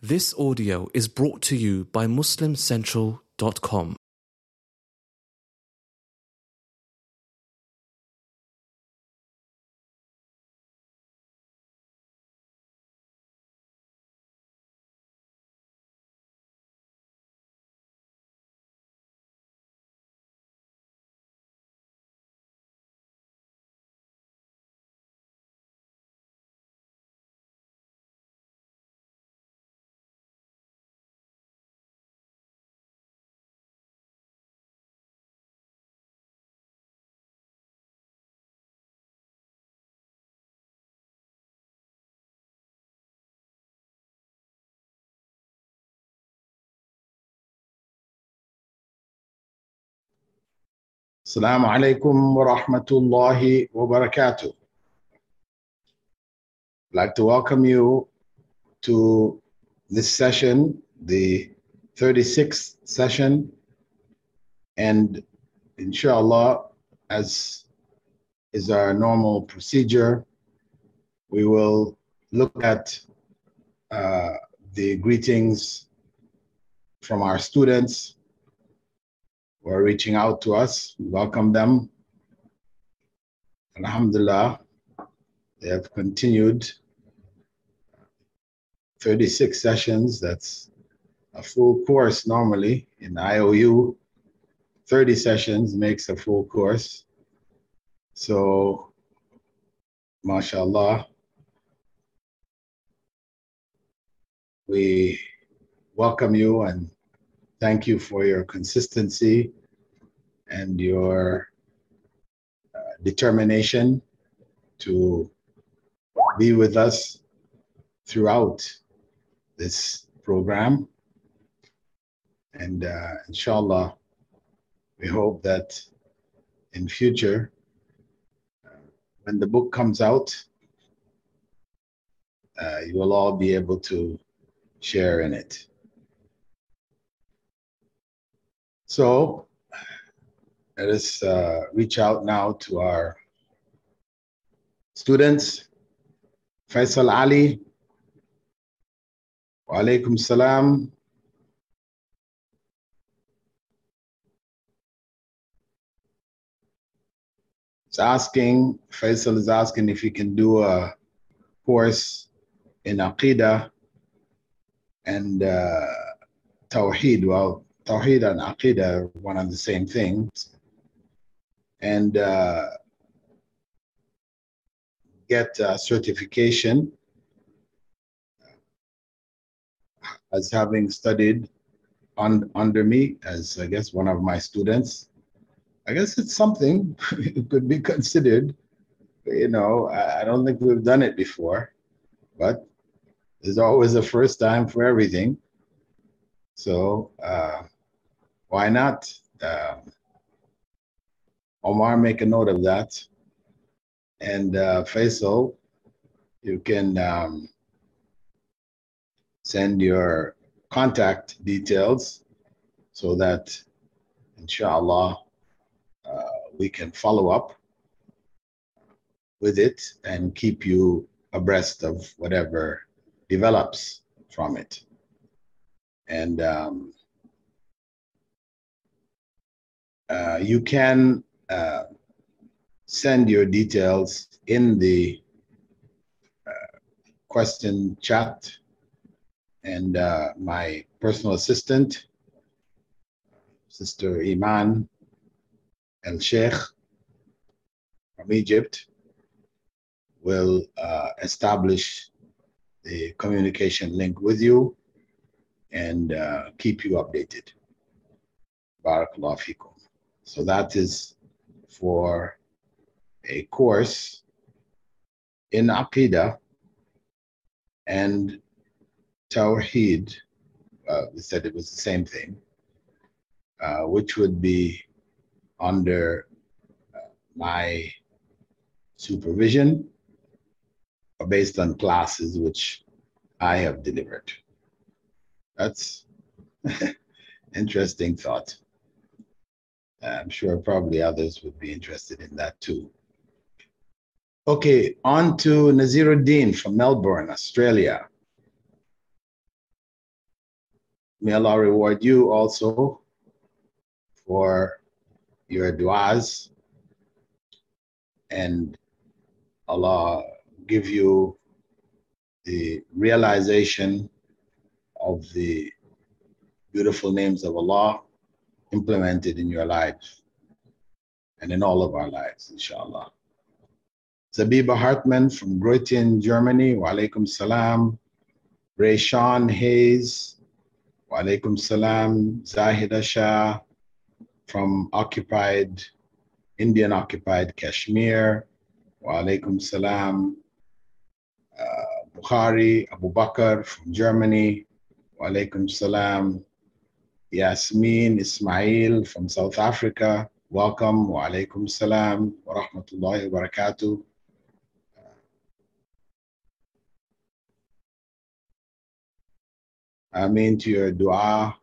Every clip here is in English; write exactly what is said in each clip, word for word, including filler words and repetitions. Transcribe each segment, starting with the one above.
This audio is brought to you by Muslim Central dot com. Assalamu alaikum wa rahmatullahi wa barakatuh. I'd like to welcome you to this session, the thirty-sixth session, and inshallah, as is our normal procedure, we will look at uh, the greetings from our students who are reaching out to us. We welcome them. Alhamdulillah, they have continued thirty-six sessions. That's a full course normally in I O U. thirty sessions makes a full course. So, mashallah, we welcome you and thank you for your consistency and your uh, determination to be with us throughout this program. And uh, inshallah, we hope that in future, uh, when the book comes out, uh, you will all be able to share in it. So let us uh, reach out now to our students. Faisal Ali, wa alaikum salam. It's asking, Faisal is asking if he can do a course in Aqidah and uh, Tawheed. Well, Tawheed and Aqidah are one and the same thing. And uh, get a certification as having studied on, under me as, I guess, one of my students. I guess it's something it could be considered. You know, I, I don't think we've done it before, but there's always a first time for everything. So uh, why not? Uh, Omar, make a note of that. And uh, Faisal, you can um, send your contact details so that, inshallah, uh, we can follow up with it and keep you abreast of whatever develops from it. And um, uh, you can uh, send your details in the uh, question chat, and uh, my personal assistant, Sister Iman El Sheikh from Egypt, will uh, establish the communication link with you and uh, keep you updated. Barakallahu fikum. So that is for a course in Aqidah and Tawheed. Uh, we said it was the same thing, uh, which would be under uh, my supervision or based on classes which I have delivered. That's interesting thought. I'm sure probably others would be interested in that too. Okay, on to Naziruddin from Melbourne, Australia. may Allah reward you also for your du'as, and Allah give you the realization of the beautiful names of Allah implemented in your lives and in all of our lives, inshallah. Zabiba Hartman from Groningen, Germany, wa alaikum salam. Rayshawn Hayes, wa alaikum salam. Zahida Shah from occupied, Indian occupied Kashmir, wa alaikum salam. Uh, Bukhari Abu Bakr from Germany, wa alaikum salam. Yasmin Ismail from South Africa, welcome, wa alaikum salam wa rahmatullahi wa barakatuh. Ameen to your dua.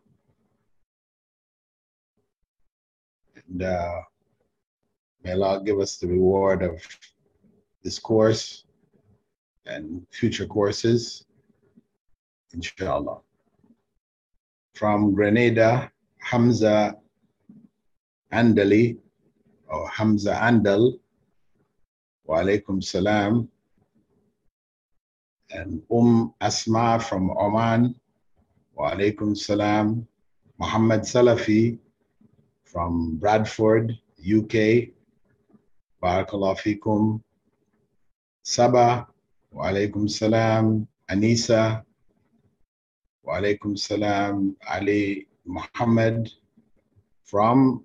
And uh, may Allah give us the reward of this course and future courses, inshallah. From Grenada, Hamza Andali, or Hamza Andal, wa alaikum salam. And Umm Asma from Oman, wa alaikum salam. Muhammad Salafi from Bradford, U K, barakallahu fikum. Sabah, wa alaikum salam. Anisa, wa alaikum salam. Ali Muhammad from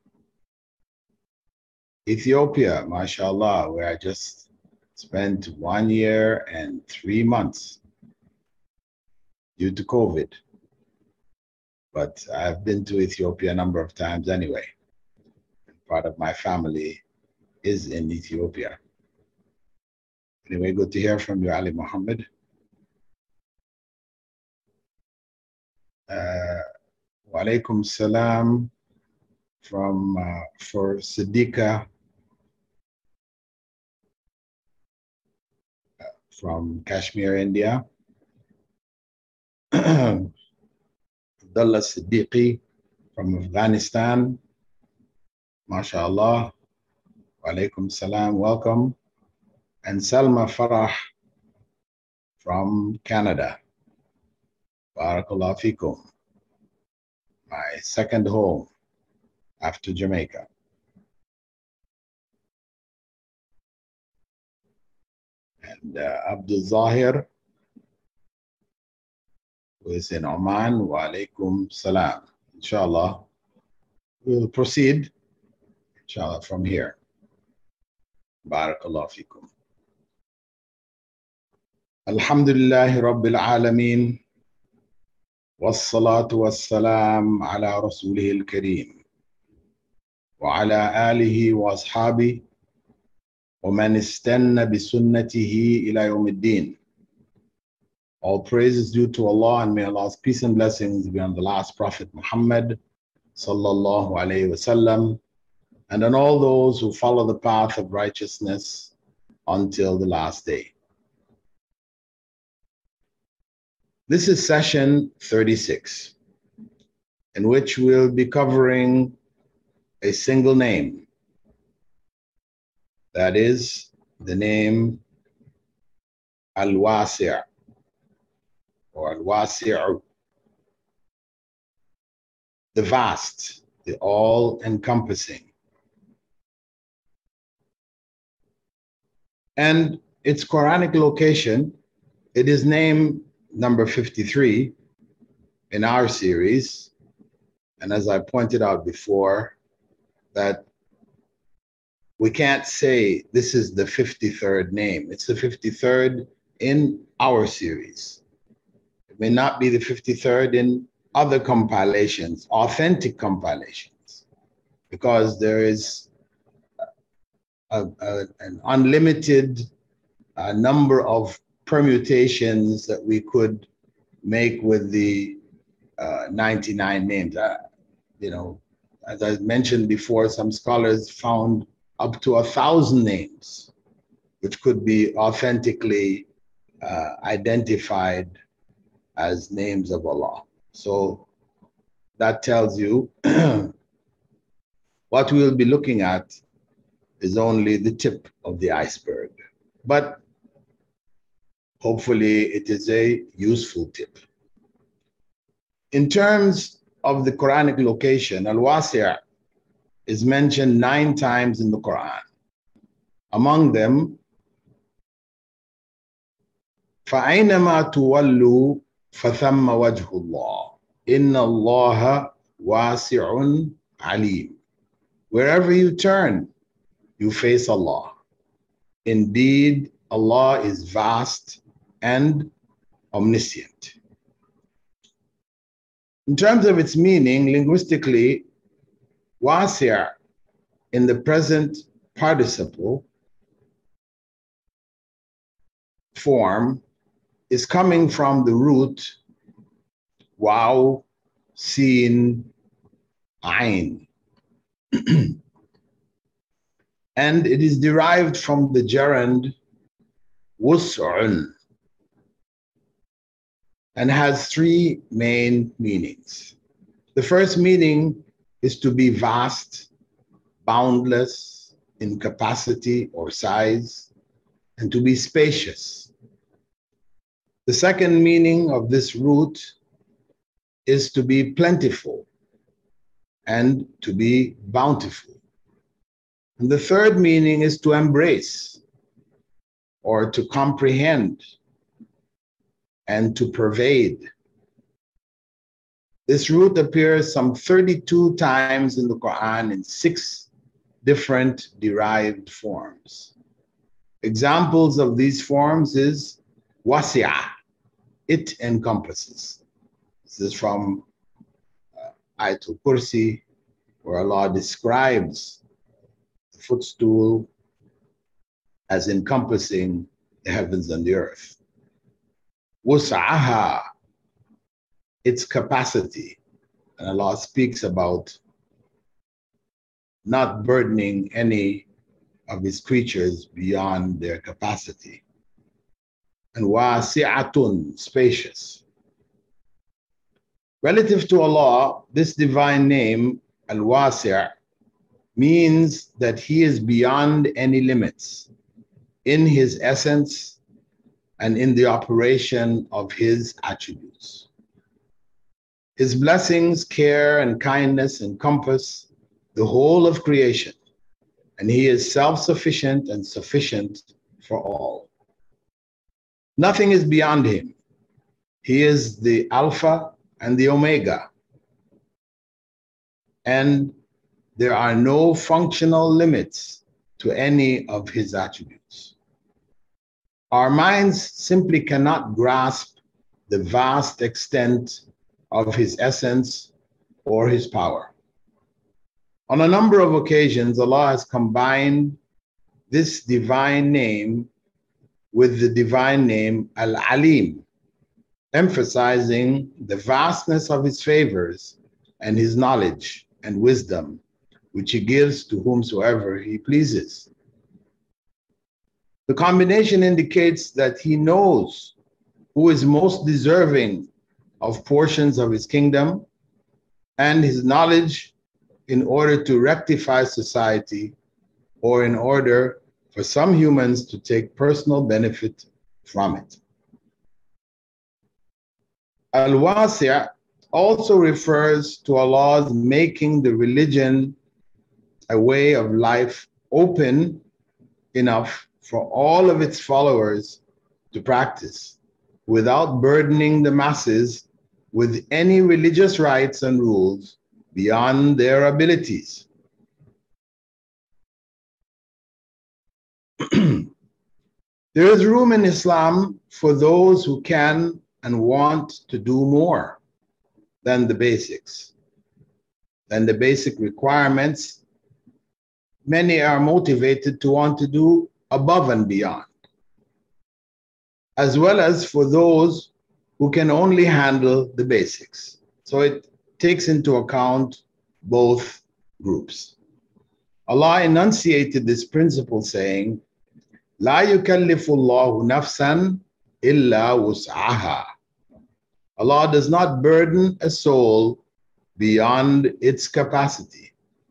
Ethiopia, mashallah, where I just spent one year and three months due to COVID. But I've been to Ethiopia a number of times anyway. Part of my family is in Ethiopia. Anyway, good to hear from you, Ali Muhammad. Uh, wa alaikum salam from, uh, for Siddiqa uh, from Kashmir, India. Abdullah Siddiqui from Afghanistan. MashaAllah. Wa alaikum salam, welcome. And Salma Farah from Canada. Barakallahu fikum. My second home after Jamaica. And uh, Abdul Zahir, who is in Oman, wa alaikum salam. Inshallah, we'll proceed, inshallah, from here. Barakallahu fikum. Alhamdulillahi Rabbil Alameen. والصلاة والسلام على رسوله الكريم وعلى آله وأصحابه ومن استنى بسنته إلى يوم الدين. All praise is due to Allah, and may Allah's peace and blessings be on the last Prophet Muhammad sallallahu alayhi wasallam, and on all those who follow the path of righteousness until the last day. This is session thirty-six, in which we'll be covering a single name. That is the name Al-Wasi' or Al-Wasi'u, the vast, the all-encompassing. And its Quranic location, it is named number fifty-three in our series. And as I pointed out before, that we can't say this is the fifty-third name. It's the fifty-third in our series. It may not be the fifty-third in other compilations, authentic compilations, because there is a, a, an unlimited uh, number of permutations that we could make with the uh, ninety-nine names. Uh, you know, as I mentioned before, some scholars found up to a thousand names, which could be authentically uh, identified as names of Allah. So that tells you what we will be looking at is only the tip of the iceberg. But hopefully it is a useful tip. In terms of the Quranic location, Al-Wasi' is mentioned nine times in the Quran. Among them, فَأَيْنَمَا تُوَلُّوا فَثَمَّ وَجْهُ اللَّهِ إِنَّ اللَّهَ وَاسِعٌ عَلِيمٌ. Wherever you turn, you face Allah. Indeed, Allah is vast and omniscient. In terms of its meaning, linguistically, wasi' in the present participle form is coming from the root waw, sin, ain. And it is derived from the gerund wus'un and has three main meanings. The first meaning is to be vast, boundless in capacity or size, and to be spacious. The second meaning of this root is to be plentiful and to be bountiful. And the third meaning is to embrace or to comprehend and to pervade. This root appears some thirty-two times in the Quran in six different derived forms. Examples of these forms is wasi'a, it encompasses. This is from uh, Ayatul Kursi, where Allah describes the footstool as encompassing the heavens and the earth. Wus'aha, its capacity. And Allah speaks about not burdening any of his creatures beyond their capacity. And wasi'atun, spacious. Relative to Allah, this divine name, Al-Wasi' means that he is beyond any limits in his essence and in the operation of his attributes. His blessings, care, and kindness encompass the whole of creation, and he is self-sufficient and sufficient for all. Nothing is beyond him. He is the Alpha and the Omega, and there are no functional limits to any of his attributes. Our minds simply cannot grasp the vast extent of his essence or his power. On a number of occasions, Allah has combined this divine name with the divine name Al-Alim, emphasizing the vastness of his favors and his knowledge and wisdom, which he gives to whomsoever he pleases. The combination indicates that he knows who is most deserving of portions of his kingdom, and his knowledge in order to rectify society or in order for some humans to take personal benefit from it. Al-Wasi' also refers to Allah's making the religion a way of life open enough for all of its followers to practice without burdening the masses with any religious rites and rules beyond their abilities. There is room in Islam for those who can and want to do more than the basics, than the basic requirements. Many are motivated to want to do above and beyond, as well as for those who can only handle the basics. So it takes into account both groups. Allah enunciated this principle saying, "La yukallifu Allahu nafsan illa wus'aha." Allah does not burden a soul beyond its capacity.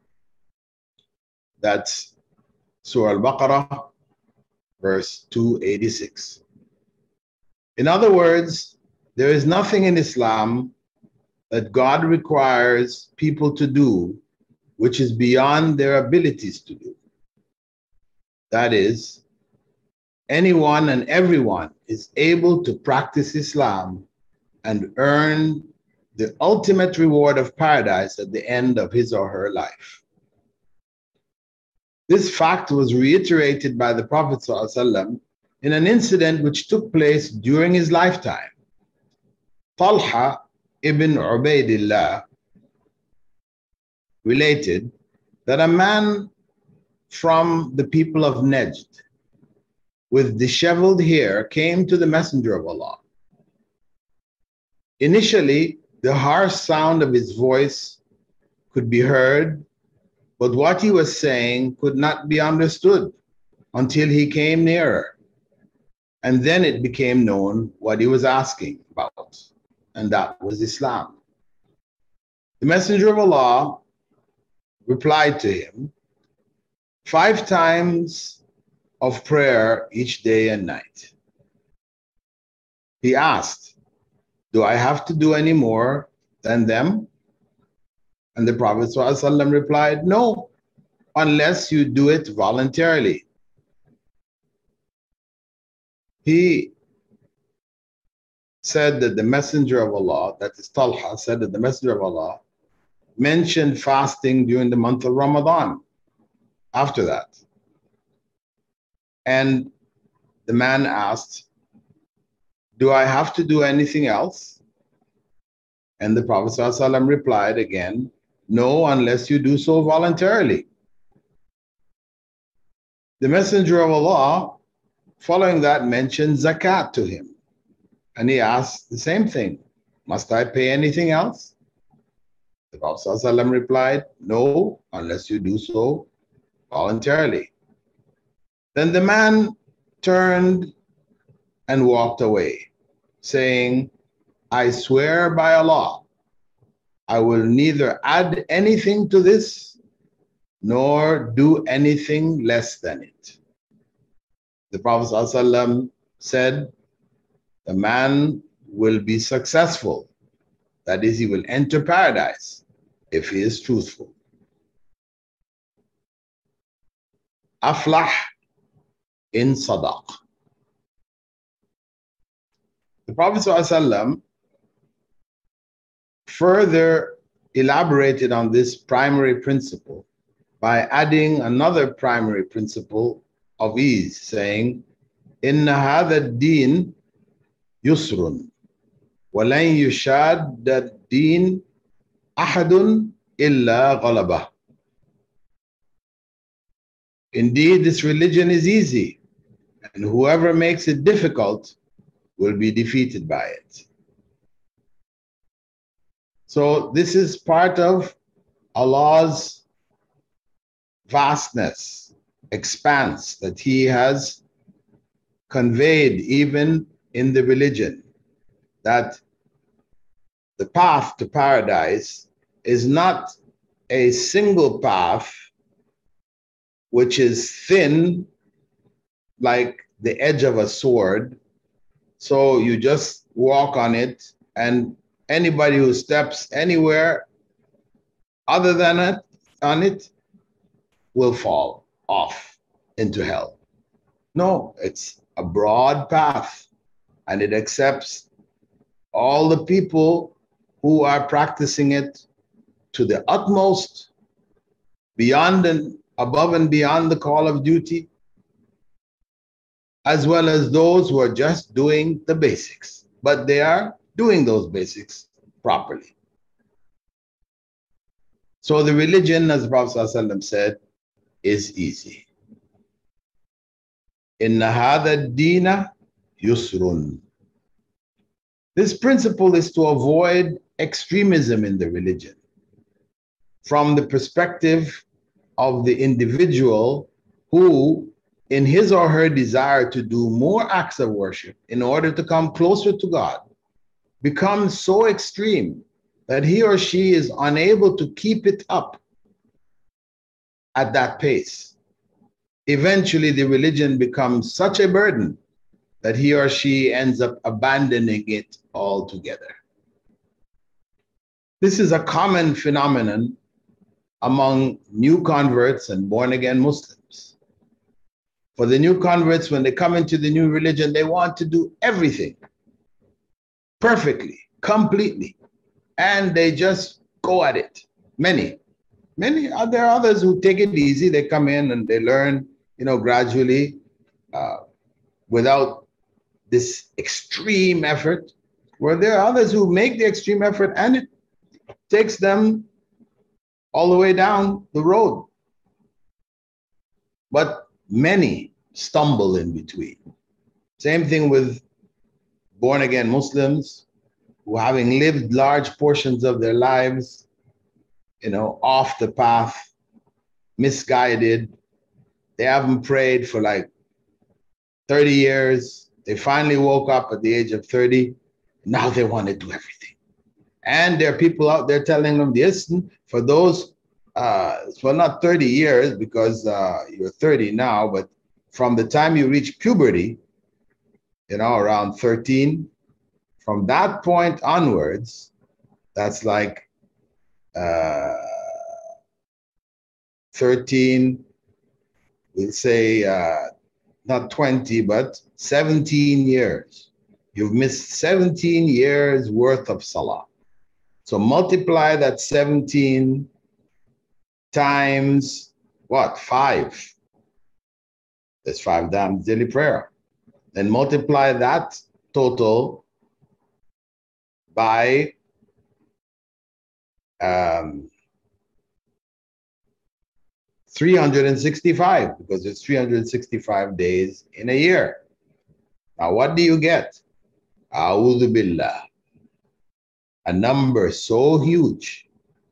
That's Surah Al-Baqarah, verse two eighty-six. In other words, there is nothing in Islam that God requires people to do which is beyond their abilities to do. That is, anyone and everyone is able to practice Islam and earn the ultimate reward of paradise at the end of his or her life. This fact was reiterated by the Prophet ﷺ in an incident which took place during his lifetime. Talha ibn Ubaidillah related that a man from the people of Najd with disheveled hair came to the Messenger of Allah. Initially, the harsh sound of his voice could be heard, but what he was saying could not be understood until he came nearer. And then it became known what he was asking about, and that was Islam. The Messenger of Allah replied to him, five times of prayer each day and night. He asked, do I have to do any more than them? And the Prophet ﷺ replied, no, unless you do it voluntarily. He said that the Messenger of Allah, that is Talha, said that the Messenger of Allah mentioned fasting during the month of Ramadan after that. And the man asked, do I have to do anything else? And the Prophet ﷺ replied again, no, unless you do so voluntarily. The Messenger of Allah, following that, mentioned zakat to him. And he asked the same thing, must I pay anything else? The Prophet ﷺ replied, no, unless you do so voluntarily. Then the man turned and walked away, saying, I swear by Allah, I will neither add anything to this, nor do anything less than it. The Prophet ﷺ said, the man will be successful. That is, he will enter paradise if he is truthful. Aflah in sadaq. The Prophet ﷺ further elaborated on this primary principle by adding another primary principle of ease, saying, Inna hadha ad-din yusrun, wa lan yushadda ad-din ahadun illa ghalabah. Indeed, this religion is easy, and whoever makes it difficult will be defeated by it. So this is part of Allah's vastness, expanse that He has conveyed even in the religion, that the path to paradise is not a single path which is thin like the edge of a sword. So you just walk on it, and anybody who steps anywhere other than it, on it will fall off into hell. No, it's a broad path, and it accepts all the people who are practicing it to the utmost, beyond and above and beyond the call of duty, as well as those who are just doing the basics, but they are doing those basics properly. So the religion, as the Prophet ﷺ said, is easy. Inna hadha dina yusrun. This principle is to avoid extremism in the religion from the perspective of the individual who, in his or her desire to do more acts of worship in order to come closer to God, becomes so extreme that he or she is unable to keep it up at that pace. Eventually, the religion becomes such a burden that he or she ends up abandoning it altogether. This is a common phenomenon among new converts and born-again Muslims. For the new converts, when they come into the new religion, they want to do everything perfectly, completely, and they just go at it. Many, many, there are others who take it easy. They come in and they learn, you know, gradually, uh, without this extreme effort, where there are others who make the extreme effort and it takes them all the way down the road. But many stumble in between. Same thing with born-again Muslims who, having lived large portions of their lives, you know, off the path, misguided, they haven't prayed for like thirty years. They finally woke up at the age of thirty. Now they want to do everything. And there are people out there telling them, listen, for those, uh, well, not thirty years, because uh, you're thirty now, but from the time you reach puberty, you know, around thirteen, from that point onwards, that's like uh, thirteen, we'll say uh, not twenty, but seventeen years. You've missed seventeen years worth of salah. So multiply that seventeen times what? Five. There's five times daily prayer. Then multiply that total by um, three hundred sixty-five, because there's three hundred sixty-five days in a year. Now, what do you get? A'udhu billah. A number so huge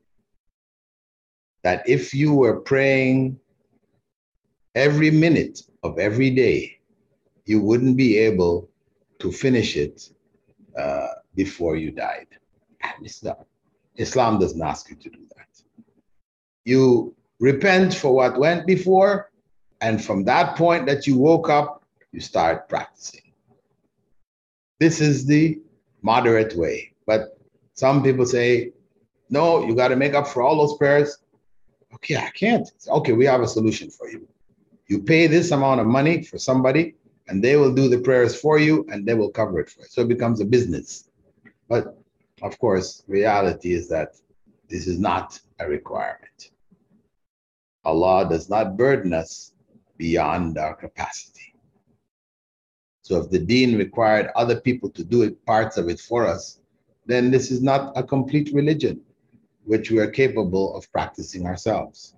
that if you were praying every minute of every day, you wouldn't be able to finish it uh, before you died. And Islam, Islam doesn't ask you to do that. You repent for what went before, and from that point that you woke up, you start practicing. This is the moderate way. But some people say, no, you got to make up for all those prayers. Okay, I can't. Okay, we have a solution for you. You pay this amount of money for somebody, and they will do the prayers for you, and they will cover it for you. So it becomes a business. But of course, reality is that this is not a requirement. Allah does not burden us beyond our capacity. So if the deen required other people to do it, parts of it for us, then this is not a complete religion, which we are capable of practicing ourselves.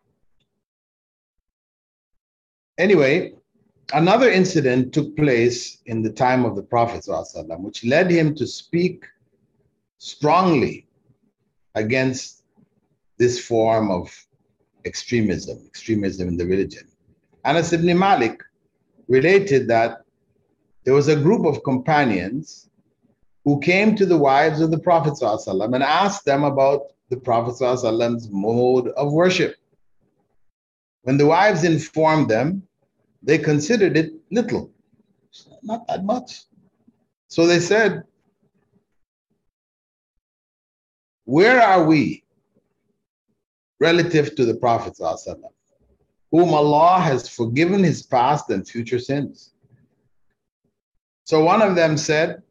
Anyway, another incident took place in the time of the Prophet ﷺ, which led him to speak strongly against this form of extremism, extremism in the religion. Anas ibn Malik related that there was a group of companions who came to the wives of the Prophet ﷺ and asked them about the Prophet ﷺ's mode of worship. When the wives informed them, they considered it little, not that much. So they said, where are we relative to the Prophet ﷺ, whom Allah has forgiven his past and future sins? So one of them said,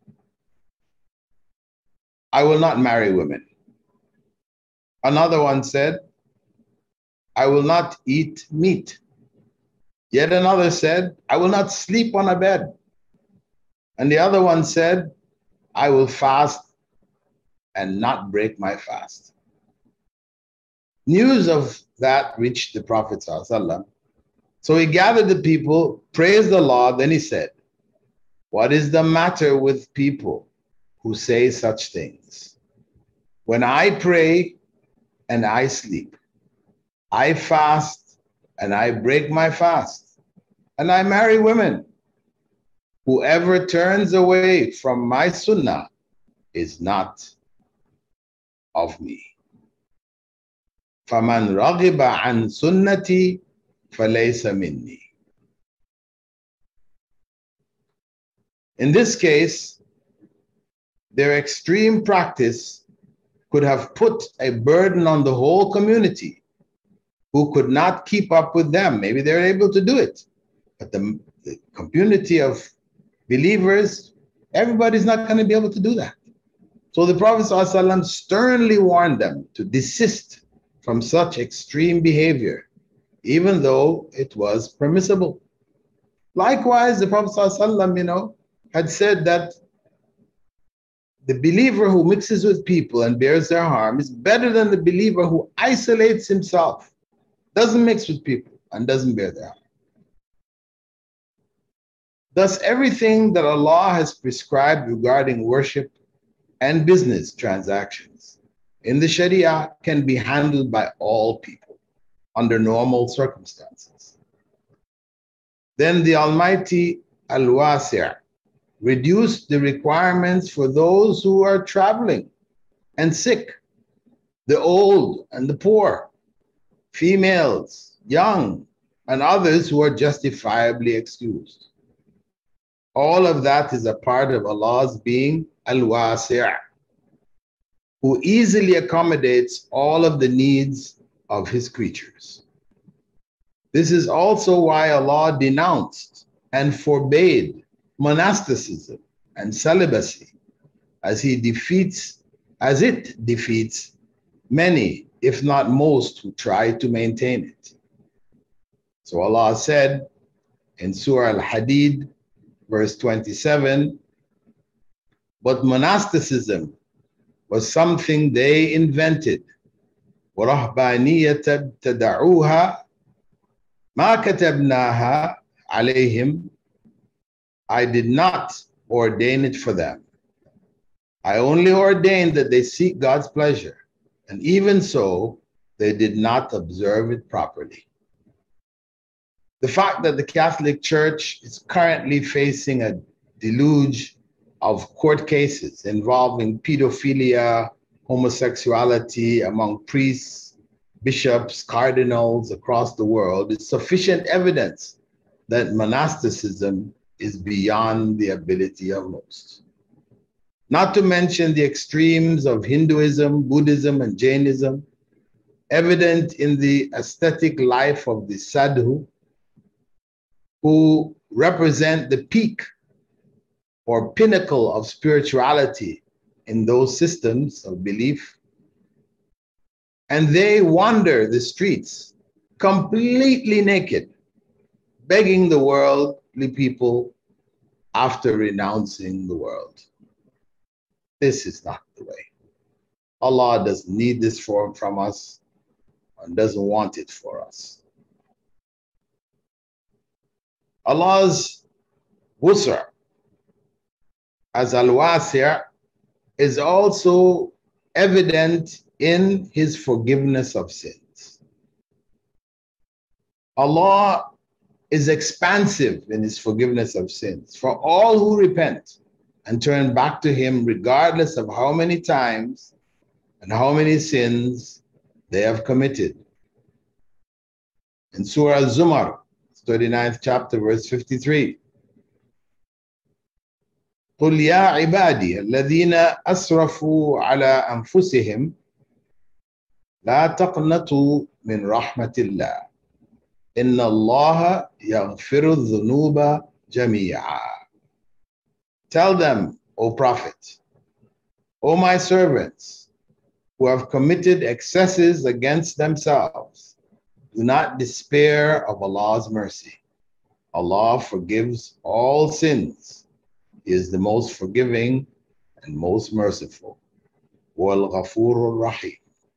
I will not marry women. Another one said, I will not eat meat. Yet another said, I will not sleep on a bed. And the other one said, I will fast and not break my fast. News of that reached the Prophet ﷺ. So he gathered the people, praised the Lord, then he said, what is the matter with people who say such things? When I pray and I sleep, I fast and I break my fast, and I marry women. Whoever turns away from my sunnah is not of me. فَمَنْ رَغِبَ عَنْ سُنَّتِي فَلَيْسَ مِنِّي. In this case, their extreme practice could have put a burden on the whole community who could not keep up with them. Maybe they're able to do it, but the, the community of believers, everybody's not going to be able to do that. So the Prophet ﷺ sternly warned them to desist from such extreme behavior, even though it was permissible. Likewise, the Prophet ﷺ, you know, had said that the believer who mixes with people and bears their harm is better than the believer who isolates himself, doesn't mix with people, and doesn't bear their harm. Thus, everything that Allah has prescribed regarding worship and business transactions in the Sharia can be handled by all people under normal circumstances. Then the Almighty Al-Wasi' reduced the requirements for those who are traveling and sick, the old and the poor, females, young, and others who are justifiably excused. All of that is a part of Allah's being Al-Wasi', who easily accommodates all of the needs of His creatures. This is also why Allah denounced and forbade monasticism and celibacy, as He defeats, as it defeats many, if not most, who try to maintain it. So Allah said in Surah Al-Hadid, verse twenty-seven, but monasticism was something they invented. وَرَهْبَانِيَّةَ ابْتَدَعُوهَا مَا كَتَبْنَاهَا عَلَيْهِمْ. I did not ordain it for them. I only ordained that they seek God's pleasure, and even so, they did not observe it properly. The fact that the Catholic Church is currently facing a deluge of court cases involving pedophilia, homosexuality among priests, bishops, cardinals across the world is sufficient evidence that monasticism is beyond the ability of most. Not to mention the extremes of Hinduism, Buddhism, and Jainism, evident in the ascetic life of the sadhu, who represent the peak or pinnacle of spirituality in those systems of belief. And they wander the streets completely naked, begging the worldly people after renouncing the world. This is not the way. Allah doesn't need this form from us and doesn't want it for us. Allah's wusr as Al-Wasi' is also evident in His forgiveness of sins. Allah is expansive in His forgiveness of sins for all who repent and turn back to Him, regardless of how many times and how many sins they have committed. In Surah Al-Zumar, thirty-ninth chapter, verse fifty-three. قُلْ يَا عِبَادِيَ الَّذِينَ أَسْرَفُوا عَلَىٰ أَنفُسِهِمْ لَا تَقْنَطُوا مِنْ رَحْمَةِ اللَّهِ إِنَّ اللَّهَ يَغْفِرُ الذُّنُوبَ جَمِيعًا. Tell them, O Prophet, O my servants, who have committed excesses against themselves, do not despair of Allah's mercy. Allah forgives all sins. He is the most forgiving and most merciful. وَالْغَفُورُ الرَّحِيمُ.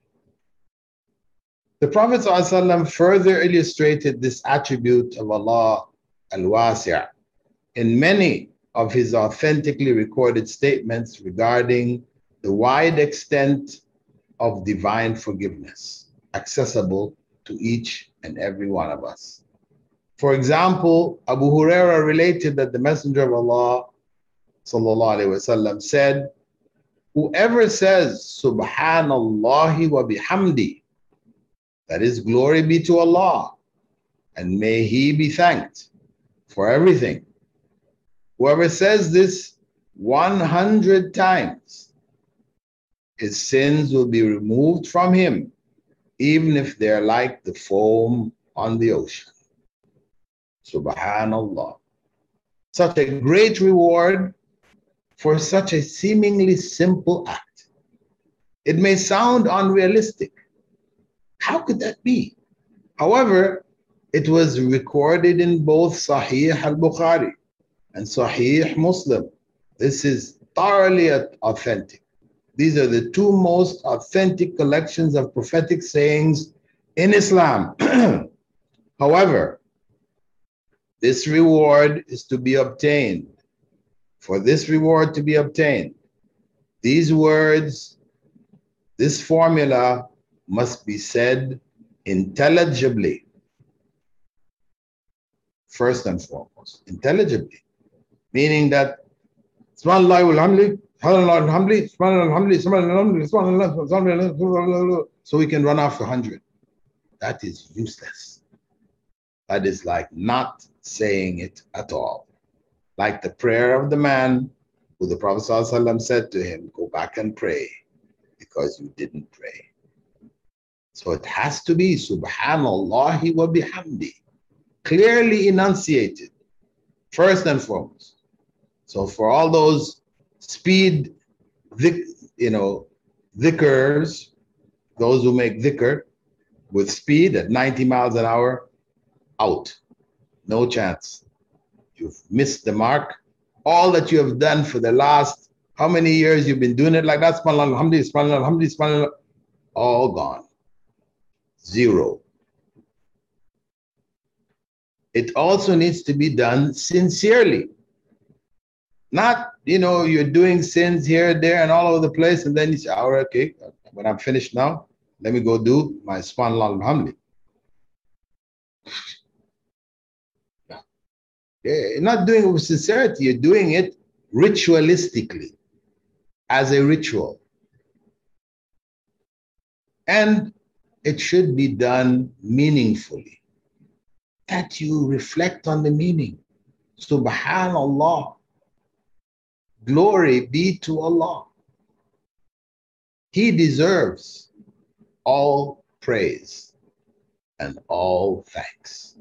The Prophet ﷺ further illustrated this attribute of Allah Al-Wasi' in many of his authentically recorded statements regarding the wide extent of divine forgiveness accessible to each and every one of us. For example, Abu Huraira related that the Messenger of Allah sallallahu alaihi wasallam said, Whoever says, Subhanallah wa bihamdi, that is, glory be to Allah, and may He be thanked for everything. Whoever says this one hundred times, his sins will be removed from him, even if they're like the foam on the ocean. Subhanallah. Such a great reward for such a seemingly simple act. It may sound unrealistic. How could that be? However, it was recorded in both Sahih al-Bukhari and Sahih Muslim. This is thoroughly authentic. These are the two most authentic collections of prophetic sayings in Islam. However, this reward is to be obtained. For this reward to be obtained, these words, this formula must be said intelligibly. First and foremost, intelligibly. Meaning that, Subhanallah walhamdulillah, Subhanallah walhamdulillah, Subhanallah walhamdulillah, so we can run off a hundred. That is useless. That is like not saying it at all. Like the prayer of the man who the Prophet ﷺ said to him, go back and pray because you didn't pray. So it has to be Subhanallah wa bihamdi, clearly enunciated, first and foremost. So for all those speed, you know, dhikrs, those who make dhikr with speed at ninety miles an hour, out, no chance. You've missed the mark. All that you have done for the last, how many years you've been doing it like that, subhanallah, alhamdulillah, subhanallah, alhamdulillah, subhanallah, all gone. Zero. It also needs to be done sincerely. Not, you know, you're doing sins here, there, and all over the place, and then you say, all right, okay, when I'm finished now, let me go do my subhanallah, alhamdulillah. You're not doing it with sincerity, you're doing it ritualistically, as a ritual. And it should be done meaningfully, that you reflect on the meaning. Subhanallah, glory be to Allah. He deserves all praise and all thanks.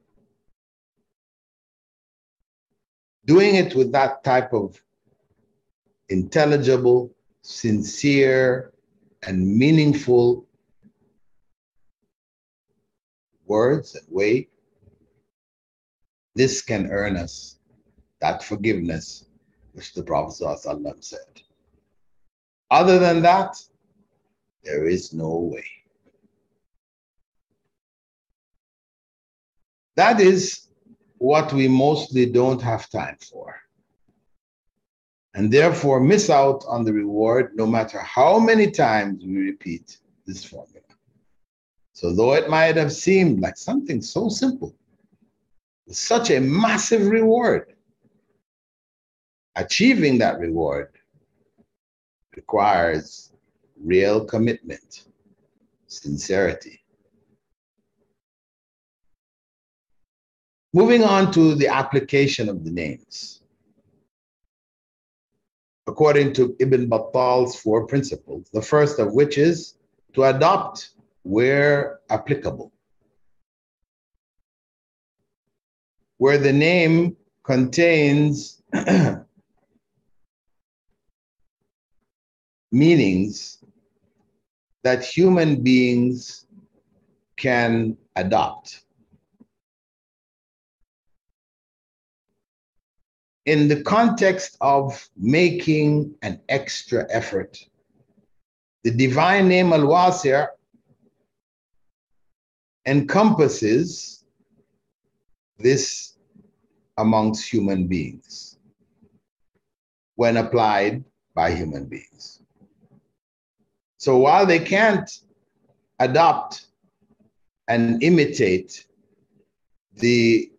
Doing it with that type of intelligible, sincere, and meaningful words and way, this can earn us that forgiveness which the Prophet ﷺ said. Other than that, there is no way. That is what we mostly don't have time for, and therefore miss out on the reward no matter how many times we repeat this formula. So though it might have seemed like something so simple, with such a massive reward, achieving that reward requires real commitment, sincerity. Moving on to the application of the names. According to Ibn Battal's four principles, the first of which is to adopt where applicable. Where the name contains meanings that human beings can adopt. In the context of making an extra effort, the divine name Al-Wasi' encompasses this amongst human beings when applied by human beings. So while they can't adopt and imitate the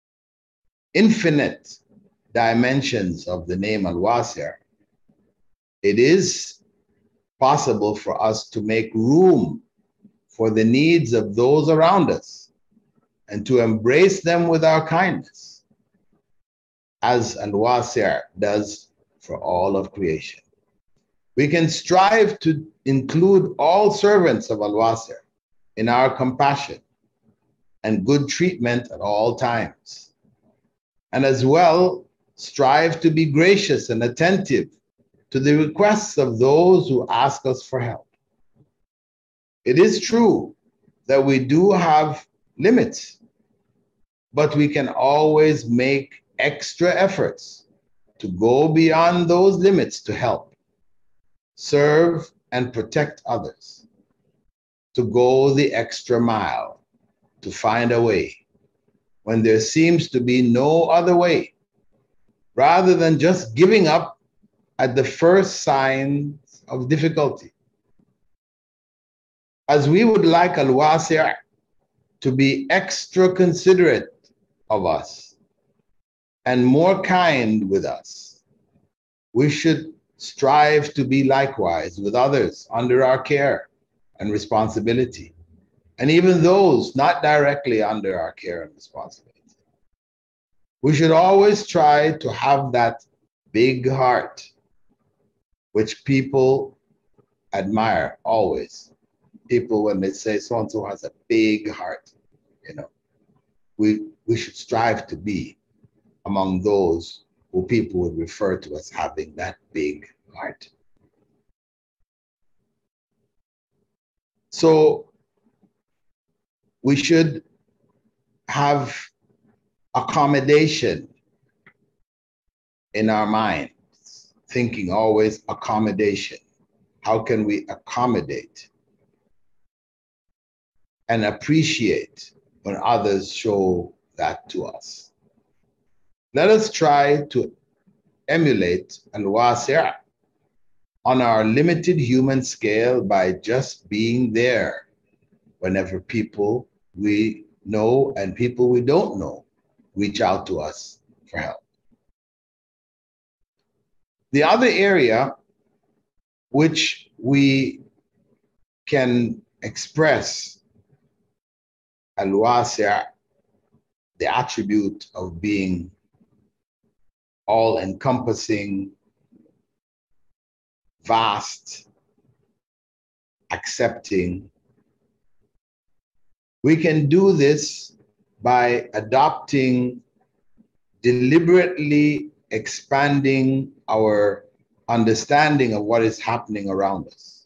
infinite dimensions of the name Al-Wasi', it is possible for us to make room for the needs of those around us and to embrace them with our kindness, as Al-Wasi' does for all of creation. We can strive to include all servants of Al-Wasi' in our compassion and good treatment at all times, and as well strive to be gracious and attentive to the requests of those who ask us for help. It is true that we do have limits, but we can always make extra efforts to go beyond those limits to help, serve, and protect others, to go the extra mile, to find a way when there seems to be no other way, rather than just giving up at the first signs of difficulty. As we would like Al-Wasi' to be extra considerate of us and more kind with us, we should strive to be likewise with others under our care and responsibility, and even those not directly under our care and responsibility. We should always try to have that big heart which people admire always. People, when they say so-and-so has a big heart, you know, we, we should strive to be among those who people would refer to as having that big heart. So we should have accommodation in our mind. Thinking always accommodation. How can we accommodate and appreciate when others show that to us? Let us try to emulate Al-Wasi' on our limited human scale by just being there whenever people we know and people we don't know reach out to us for help. The other area which we can express Al-Wasi', the attribute of being all-encompassing, vast, accepting. We can do this by adopting, deliberately expanding our understanding of what is happening around us.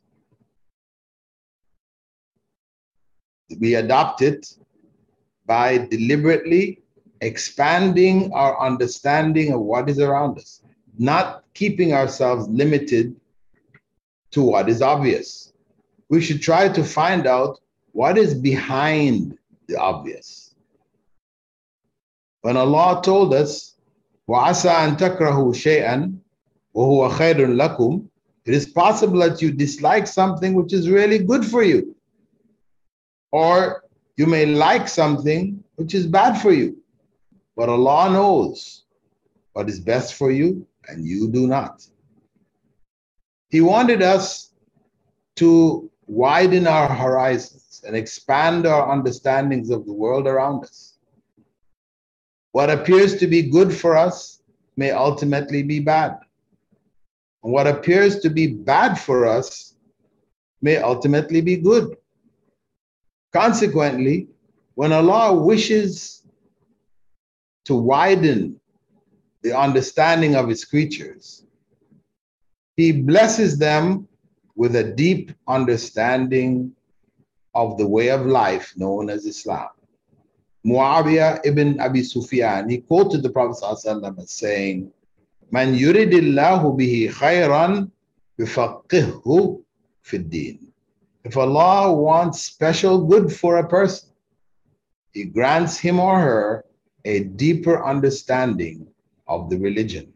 We adopt it by deliberately expanding our understanding of what is around us, not keeping ourselves limited to what is obvious. We should try to find out what is behind the obvious. When Allah told us, وَعَسَىٰ أَن تَكْرَهُ شَيْئًا وَهُوَ خَيْرٌ لَكُمْ, it is possible that you dislike something which is really good for you, or you may like something which is bad for you. But Allah knows what is best for you, and you do not. He wanted us to widen our horizons and expand our understandings of the world around us. What appears to be good for us may ultimately be bad. And what appears to be bad for us may ultimately be good. Consequently, when Allah wishes to widen the understanding of His creatures, He blesses them with a deep understanding of the way of life known as Islam. Muawiyah ibn Abi Sufyan, he quoted the Prophet ﷺ as saying, "Man yuridillahu bihi khayran yufaqqihhu fid-din." If Allah wants special good for a person, He grants him or her a deeper understanding of the religion.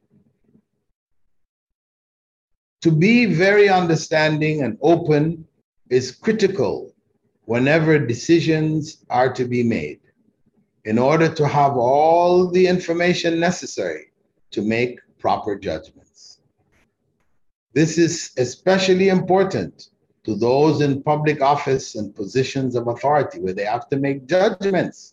To be very understanding and open is critical whenever decisions are to be made, in order to have all the information necessary to make proper judgments. This is especially important to those in public office and positions of authority where they have to make judgments.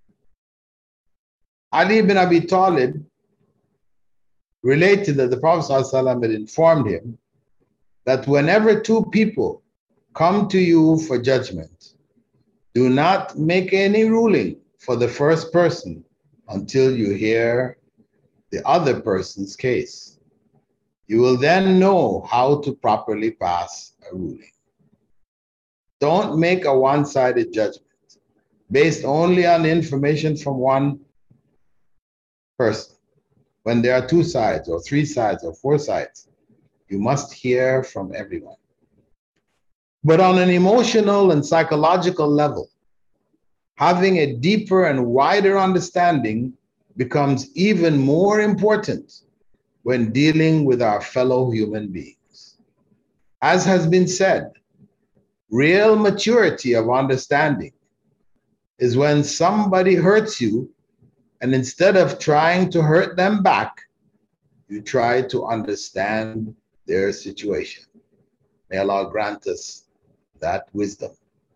Ali ibn Abi Talib related that the Prophet ﷺ had informed him that whenever two people come to you for judgment, do not make any ruling for the first person until you hear the other person's case. You will then know how to properly pass a ruling. Don't make a one-sided judgment based only on information from one person. When there are two sides or three sides or four sides, you must hear from everyone. But on an emotional and psychological level, having a deeper and wider understanding becomes even more important when dealing with our fellow human beings. As has been said, real maturity of understanding is when somebody hurts you, and instead of trying to hurt them back, you try to understand their situation. May Allah grant us that wisdom.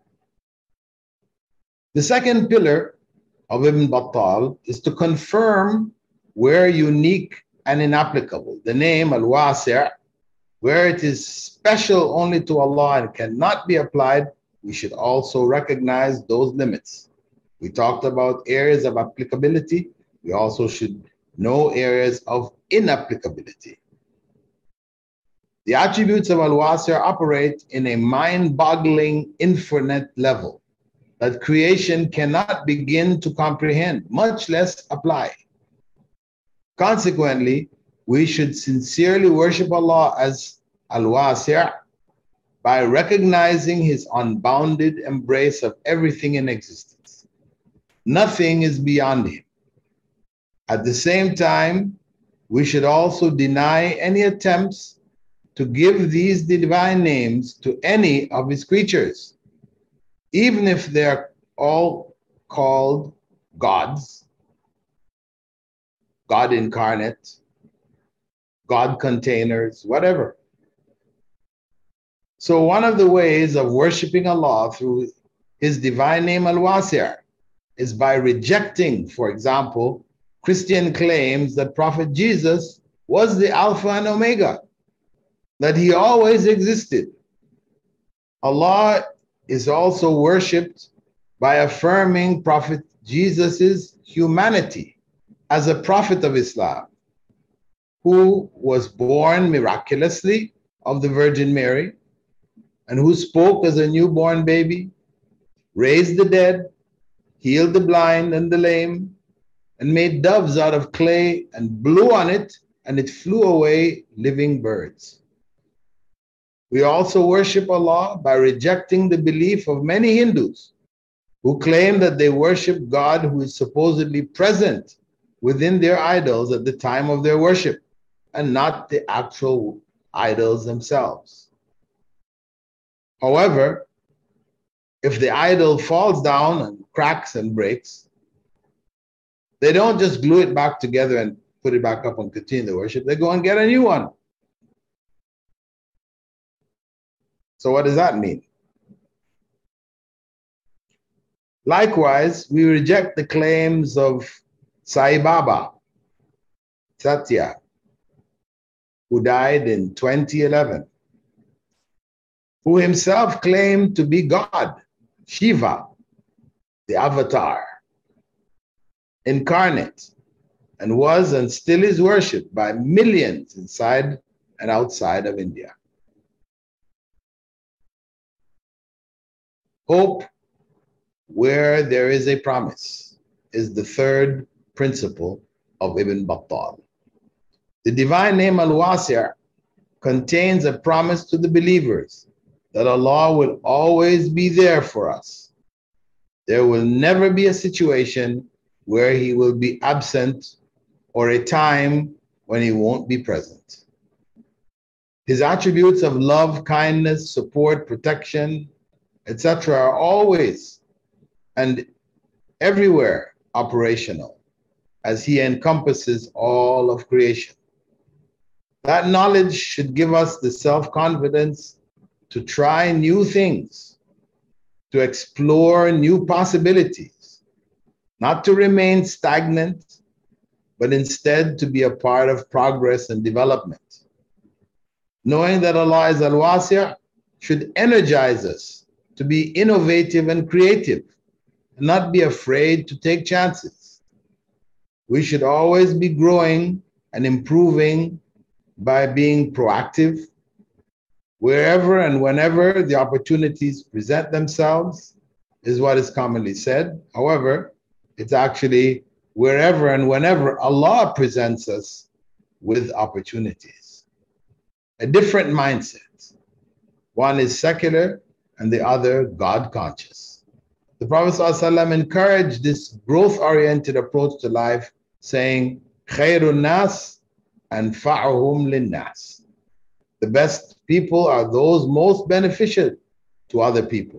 The second pillar of Ibn Battal is to confirm where unique and inapplicable. The name Al-Wasi', where it is special only to Allah and cannot be applied, we should also recognize those limits. We talked about areas of applicability. We also should know areas of inapplicability. The attributes of Al-Wasi' operate in a mind-boggling infinite level that creation cannot begin to comprehend, much less apply. Consequently, we should sincerely worship Allah as Al-Wasi' by recognizing His unbounded embrace of everything in existence. Nothing is beyond Him. At the same time, we should also deny any attempts to give these divine names to any of His creatures, even if they're all called gods, God incarnate, God containers, whatever. So one of the ways of worshiping Allah through His divine name Al-Wasi' is by rejecting, for example, Christian claims that Prophet Jesus was the Alpha and Omega, that He always existed. Allah is also worshipped by affirming Prophet Jesus's humanity as a prophet of Islam, who was born miraculously of the Virgin Mary, and who spoke as a newborn baby, raised the dead, healed the blind and the lame, and made doves out of clay and blew on it, and it flew away living birds. We also worship Allah by rejecting the belief of many Hindus who claim that they worship God who is supposedly present within their idols at the time of their worship, and not the actual idols themselves. However, if the idol falls down and cracks and breaks, they don't just glue it back together and put it back up and continue the worship. They go and get a new one. So what does that mean? Likewise, we reject the claims of Sai Baba, Satya, who died in twenty eleven, who himself claimed to be God, Shiva, the avatar, incarnate, and was and still is worshipped by millions inside and outside of India. Hope where there is a promise is the third principle of Ibn Battal. The divine name Al-Wasi' contains a promise to the believers that Allah will always be there for us. There will never be a situation where He will be absent or a time when He won't be present. His attributes of love, kindness, support, protection, et cetera are always and everywhere operational, as He encompasses all of creation. That knowledge should give us the self-confidence to try new things, to explore new possibilities, not to remain stagnant, but instead to be a part of progress and development. Knowing that Allah is Al-Wasi' should energize us to be innovative and creative, and not be afraid to take chances. We should always be growing and improving by being proactive. Wherever and whenever the opportunities present themselves is what is commonly said. However, it's actually wherever and whenever Allah presents us with opportunities. A different mindset. One is secular and the other God conscious. The Prophet ﷺ encouraged this growth-oriented approach to life, saying, Khairun nas anfa'uhum linnas. The best people are those most beneficial to other people.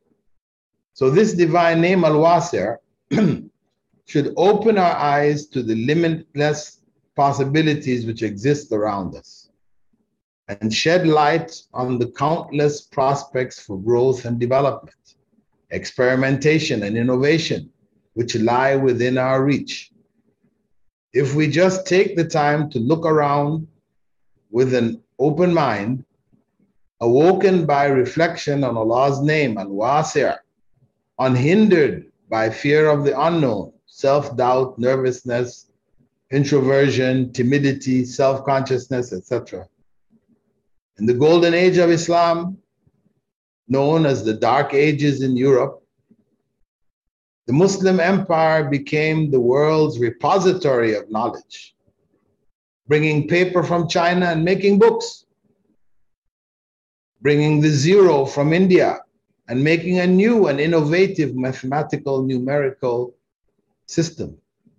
So this divine name, Al-Wasi', should open our eyes to the limitless possibilities which exist around us, and shed light on the countless prospects for growth and development, experimentation and innovation, which lie within our reach. If we just take the time to look around with an open mind, awoken by reflection on Allah's name, Al-Wasi', unhindered by fear of the unknown, self-doubt, nervousness, introversion, timidity, self-consciousness, et cetera. In the golden age of Islam, known as the Dark Ages in Europe, the Muslim empire became the world's repository of knowledge, bringing paper from China and making books, bringing the zero from India and making a new and innovative mathematical numerical system,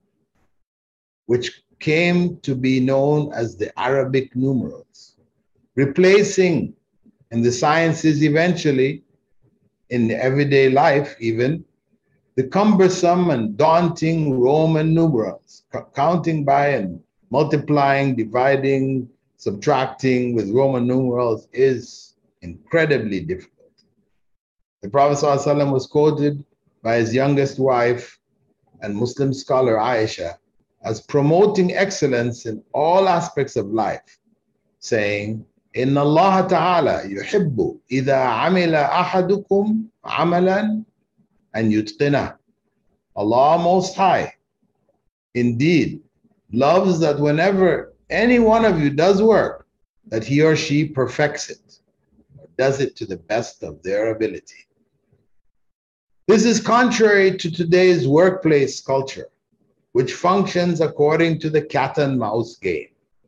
which came to be known as the Arabic numerals, replacing in the sciences eventually, in everyday life even, the cumbersome and daunting Roman numerals, counting by and multiplying, dividing, subtracting with Roman numerals is incredibly difficult. The Prophet ﷺ was quoted by his youngest wife and Muslim scholar Aisha as promoting excellence in all aspects of life, saying, Inna Allah Ta'ala yuhibbu idha amila ahadukum amalan and yutqinah. Allah Most High indeed loves that whenever any one of you does work, that he or she perfects it, or does it to the best of their ability. This is contrary to today's workplace culture, which functions according to the cat and mouse game.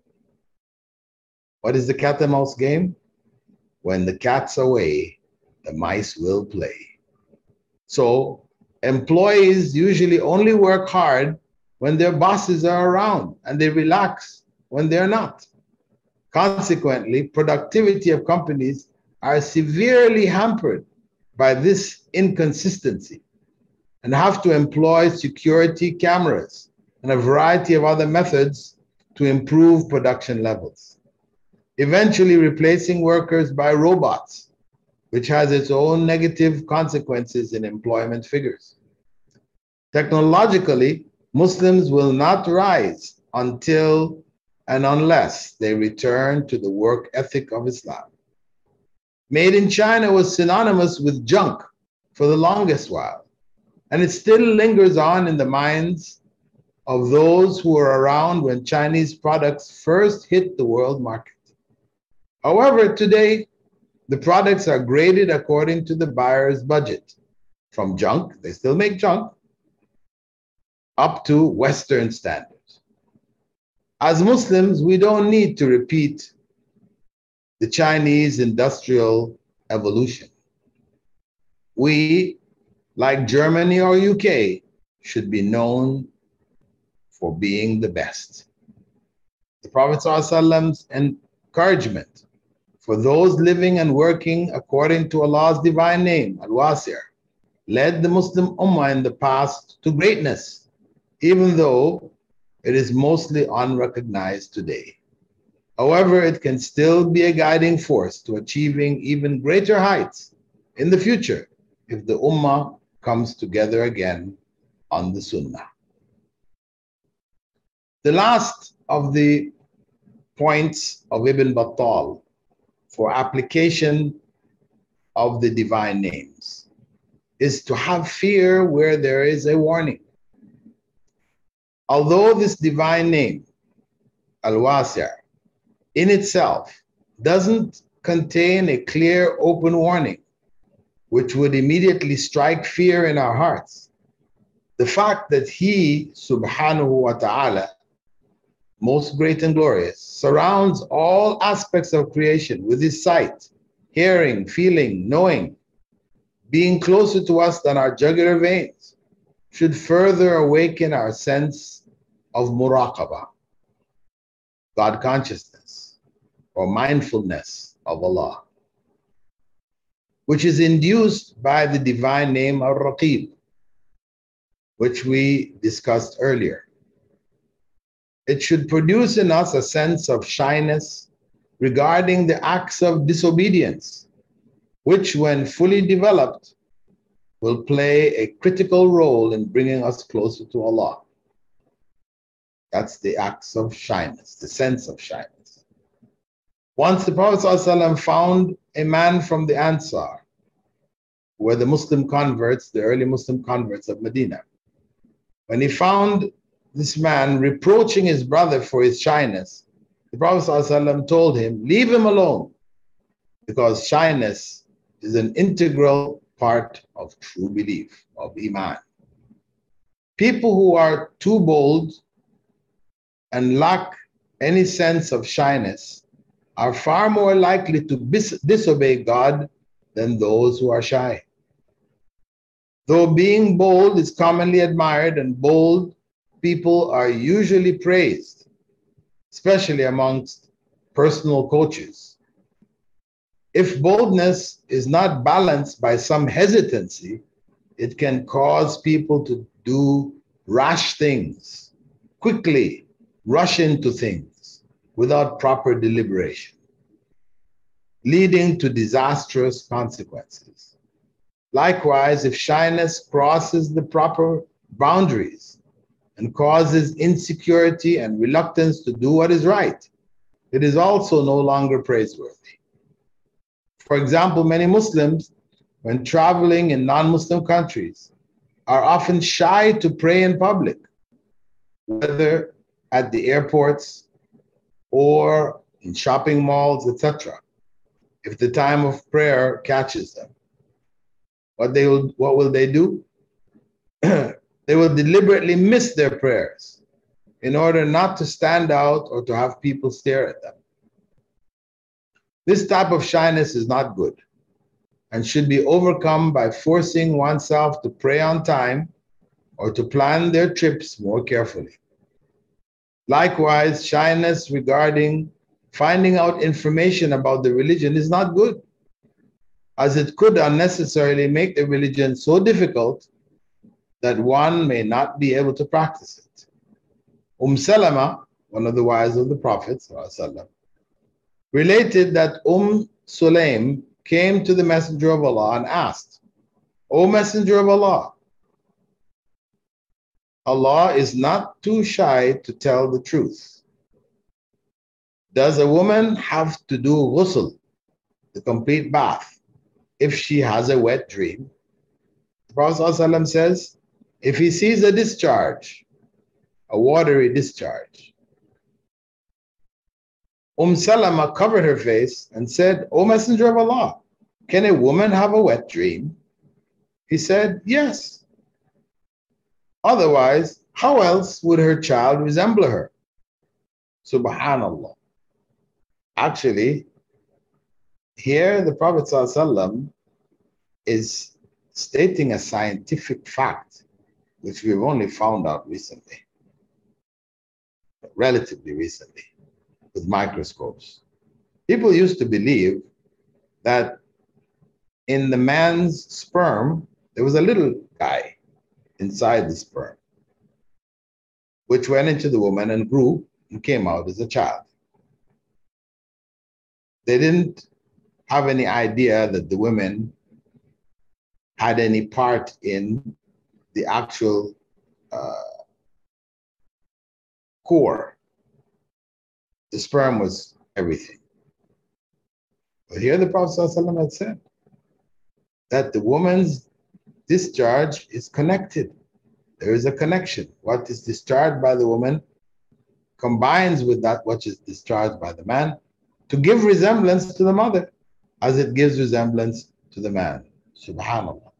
What is the cat and mouse game? When the cat's away, the mice will play. So employees usually only work hard when their bosses are around, and they relax when they're not. Consequently, productivity of companies are severely hampered by this inconsistency and have to employ security cameras and a variety of other methods to improve production levels, eventually replacing workers by robots, which has its own negative consequences in employment figures. Technologically, Muslims will not rise until and unless they return to the work ethic of Islam. Made in China was synonymous with junk for the longest while, and it still lingers on in the minds of those who were around when Chinese products first hit the world market. However, today, the products are graded according to the buyer's budget, from junk, they still make junk, up to Western standards. As Muslims, we don't need to repeat the Chinese industrial evolution. We, like Germany or U K, should be known for being the best. The Prophet ﷺ's encouragement for those living and working according to Allah's divine name, Al-Wasi', led the Muslim Ummah in the past to greatness, even though it is mostly unrecognized today. However, it can still be a guiding force to achieving even greater heights in the future if the Ummah comes together again on the Sunnah. The last of the points of Ibn Battal for application of the divine names is to have fear where there is a warning. Although this divine name, Al-Wasi', in itself doesn't contain a clear, open warning, which would immediately strike fear in our hearts, the fact that He, subhanahu wa ta'ala, most great and glorious, surrounds all aspects of creation with His sight, hearing, feeling, knowing, being closer to us than our jugular veins, should further awaken our sense of muraqabah, God consciousness, or mindfulness of Allah, which is induced by the divine name Ar-Raqib, which we discussed earlier. It should produce in us a sense of shyness regarding the acts of disobedience, which, when fully developed, will play a critical role in bringing us closer to Allah. That's the acts of shyness, the sense of shyness. Once the Prophet ﷺ found a man from the Ansar, who were the Muslim converts, the early Muslim converts of Medina. When he found this man reproaching his brother for his shyness, the Prophet ﷺ told him, leave him alone, because shyness is an integral part of true belief, of Iman. People who are too bold and lack any sense of shyness are far more likely to dis disobey God than those who are shy. Though being bold is commonly admired and bold people are usually praised, especially amongst personal coaches, if boldness is not balanced by some hesitancy, it can cause people to do rash things, quickly rush into things without proper deliberation, leading to disastrous consequences. Likewise, if shyness crosses the proper boundaries and causes insecurity and reluctance to do what is right, it is also no longer praiseworthy. For example, many Muslims, when traveling in non-Muslim countries, are often shy to pray in public, whether at the airports or in shopping malls, et cetera, if the time of prayer catches them. What, they will, what will they do? They will deliberately miss their prayers in order not to stand out or to have people stare at them. This type of shyness is not good and should be overcome by forcing oneself to pray on time or to plan their trips more carefully. Likewise, shyness regarding finding out information about the religion is not good, as it could unnecessarily make the religion so difficult that one may not be able to practice it. Umm Salama, one of the wives of the Prophet, related that Umm Sulaim came to the Messenger of Allah and asked, O Messenger of Allah, Allah is not too shy to tell the truth. Does a woman have to do ghusl, the complete bath, if she has a wet dream? The Prophet ﷺ says, if he sees a discharge, a watery discharge. Umm Salama covered her face and said, O Messenger of Allah, can a woman have a wet dream? He said, yes. Otherwise, how else would her child resemble her? Subhanallah. Actually, here the Prophet ﷺ is stating a scientific fact, which we've only found out recently, relatively recently, with microscopes. People used to believe that in the man's sperm, there was a little guy inside the sperm, which went into the woman and grew and came out as a child. they didn't have any idea that the women had any part in the actual uh, core. The sperm was everything. But here the Prophet ﷺ had said that the woman's discharge is connected. There is a connection. What is discharged by the woman combines with that which is discharged by the man to give resemblance to the mother as it gives resemblance to the man. Subhanallah.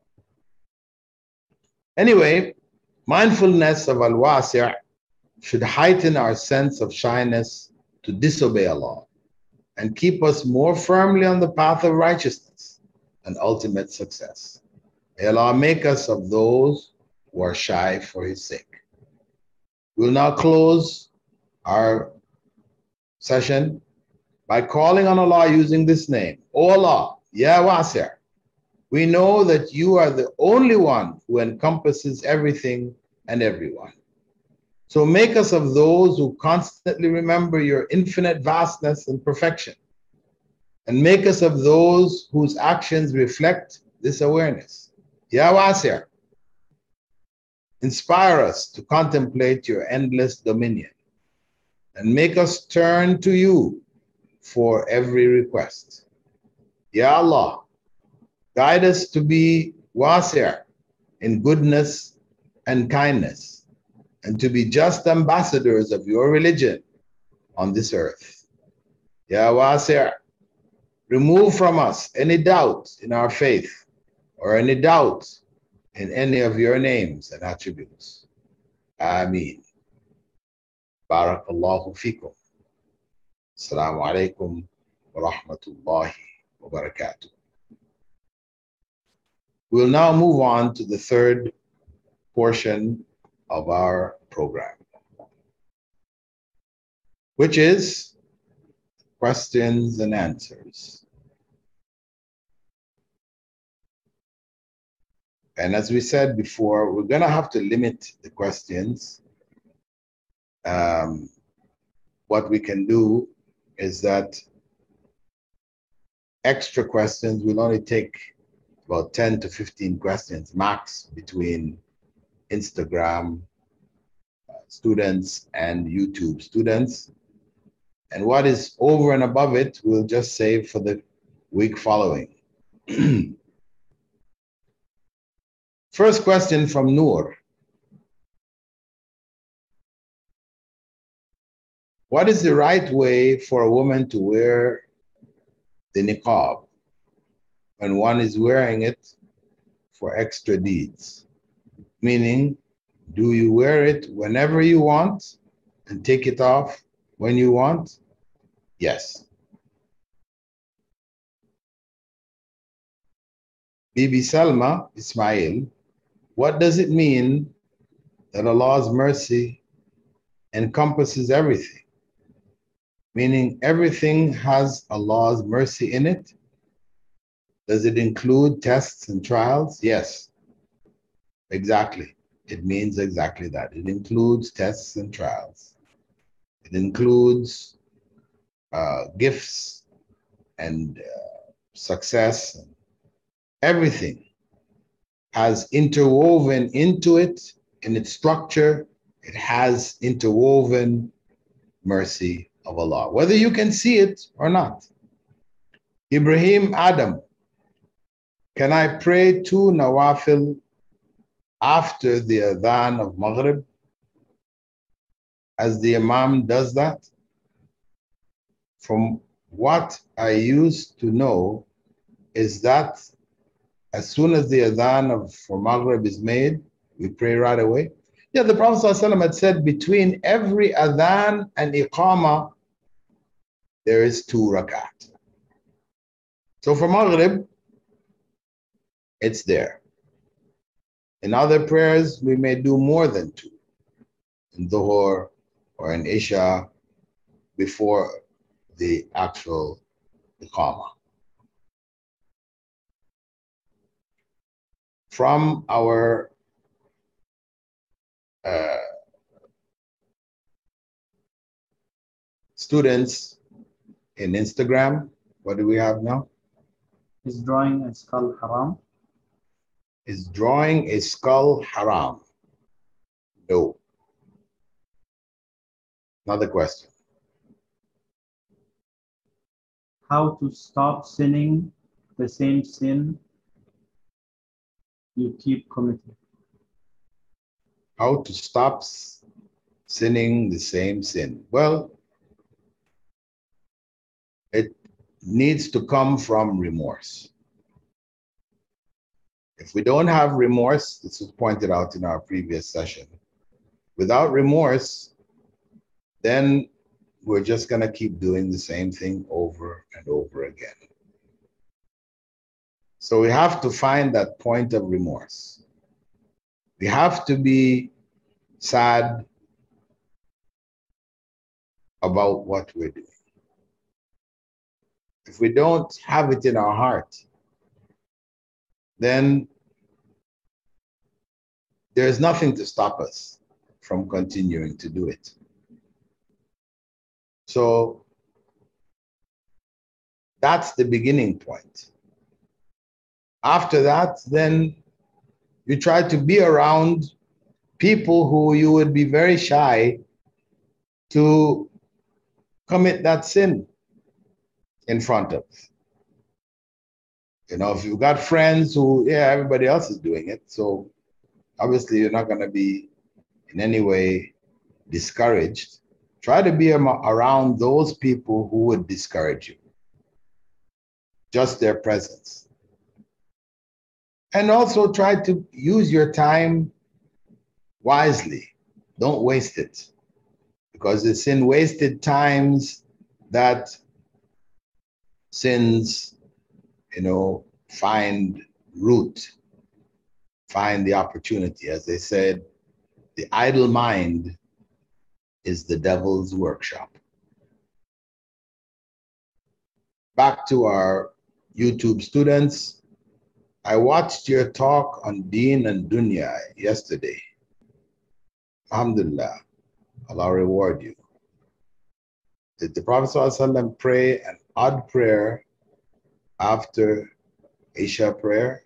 Anyway, mindfulness of Al-Wasi' should heighten our sense of shyness to disobey Allah and keep us more firmly on the path of righteousness and ultimate success. May Allah make us of those who are shy for His sake. We'll now close our session by calling on Allah using this name. O Allah, Ya Wasi', we know that you are the only one who encompasses everything and everyone. So make us of those who constantly remember your infinite vastness and perfection, and make us of those whose actions reflect this awareness. Ya Wasi', inspire us to contemplate your endless dominion and make us turn to you for every request. Ya Allah, guide us to be wasi' in goodness and kindness, and to be just ambassadors of your religion on this earth. Ya Wasi', remove from us any doubt in our faith or any doubt in any of your names and attributes. Ameen. Barakallahu fikum. Assalamu alaikum wa rahmatullahi wa barakatuh. We'll now move on to the third portion of our program, which is questions and answers. And as we said before, we're going to have to limit the questions. Um, what we can do is that extra questions will only take about ten to fifteen questions max between Instagram uh, students and YouTube students. And what is over and above it, we'll just save for the week following. First question from Noor. What is the right way for a woman to wear the niqab when one is wearing it for extra deeds? Meaning, do you wear it whenever you want and take it off when you want? Yes. Bibi Salma Ismail, what does it mean that Allah's mercy encompasses everything? Meaning everything has Allah's mercy in it? Does it include tests and trials? Yes, exactly. It means exactly that. It includes tests and trials. It includes uh, gifts and uh, success. Everything has interwoven into it, in its structure, it has interwoven mercy of Allah, whether you can see it or not. Ibrahim Adam, can I pray two nawafil after the adhan of Maghrib as the Imam does that? From what I used to know is that as soon as the adhan of for Maghrib is made, we pray right away. Yeah, the Prophet ﷺ had said between every adhan and iqama, there is two rakat. So for Maghrib, it's there. In other prayers, we may do more than two. In Dhuhr or in Isha, before the actual iqama. From our uh, students in Instagram, What do we have now? Is drawing a skull haram? Is drawing a skull haram? No. Another question. How to stop sinning the same sin you keep committing? How to stop sinning the same sin? Well, it needs to come from remorse. If we don't have remorse, this was pointed out in our previous session, without remorse, then we're just going to keep doing the same thing over and over again. So we have to find that point of remorse. We have to be sad about what we're doing. If we don't have it in our heart, then there's nothing to stop us from continuing to do it. So that's the beginning point. After that, then you try to be around people who you would be very shy to commit that sin in front of. You know, if you've got friends who, yeah, everybody else is doing it, so obviously you're not going to be in any way discouraged. Try to be around those people who would discourage you. Just their presence. And also try to use your time wisely. Don't waste it. Because it's in wasted times that sins, you know, find root, find the opportunity. As they said, the idle mind is the devil's workshop. Back to our YouTube students. I watched your talk on Deen and Dunya yesterday. Alhamdulillah, Allah reward you. Did the Prophet ﷺ pray an odd prayer after Isha prayer?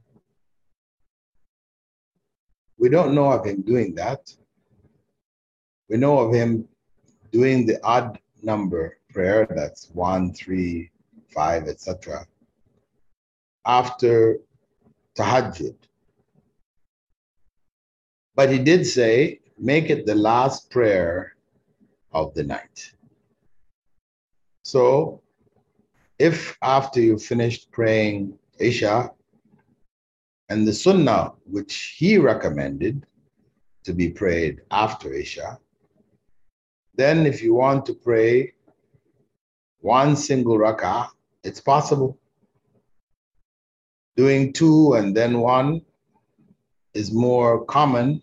We don't know of him doing that. We know of him doing the odd number prayer, that's one, three, five, et cetera, after Tahajjud. But he did say, make it the last prayer of the night. So if after you finished praying Isha, and the Sunnah, which he recommended to be prayed after Isha, then if you want to pray one single rak'ah, it's possible. Doing two and then one is more common.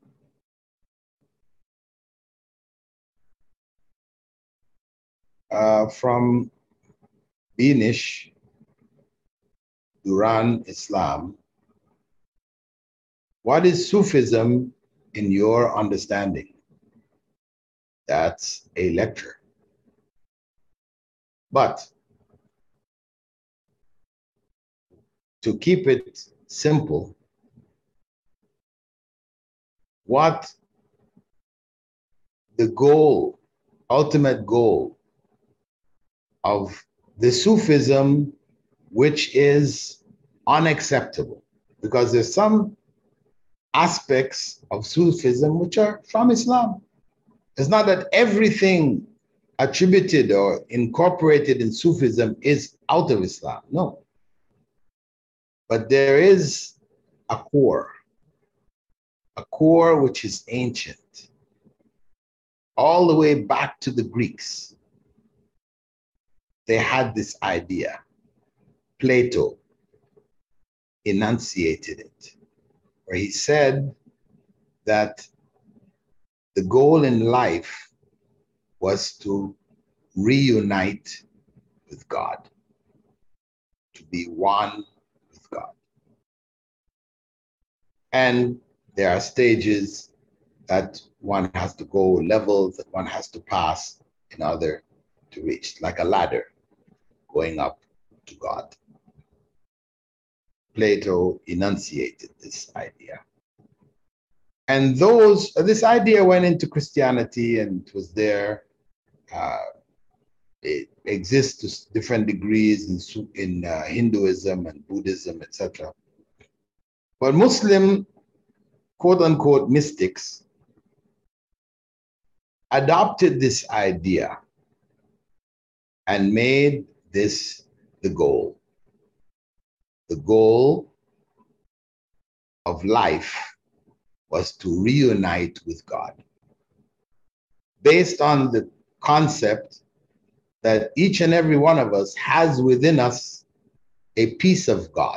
Uh, from Binish, Duran, Islam. What is Sufism in your understanding? That's a lecture. But to keep it simple, what the goal, ultimate goal of the Sufism which is unacceptable, because there's some aspects of Sufism which are from Islam. It's not that everything attributed or incorporated in Sufism is out of Islam, no. But there is a core, a core which is ancient, all the way back to the Greeks. They had this idea. Plato enunciated it, where he said that the goal in life was to reunite with God, to be one with God. And there are stages that one has to go, levels that one has to pass in order to reach, like a ladder. going up to God. Plato enunciated this idea. And those, this idea went into Christianity and was there. Uh, it exists to different degrees in, in uh, Hinduism and Buddhism, et cetera. But Muslim, quote unquote, mystics adopted this idea and made this the goal. The goal of life was to reunite with God, based on the concept that each and every one of us has within us a piece of God.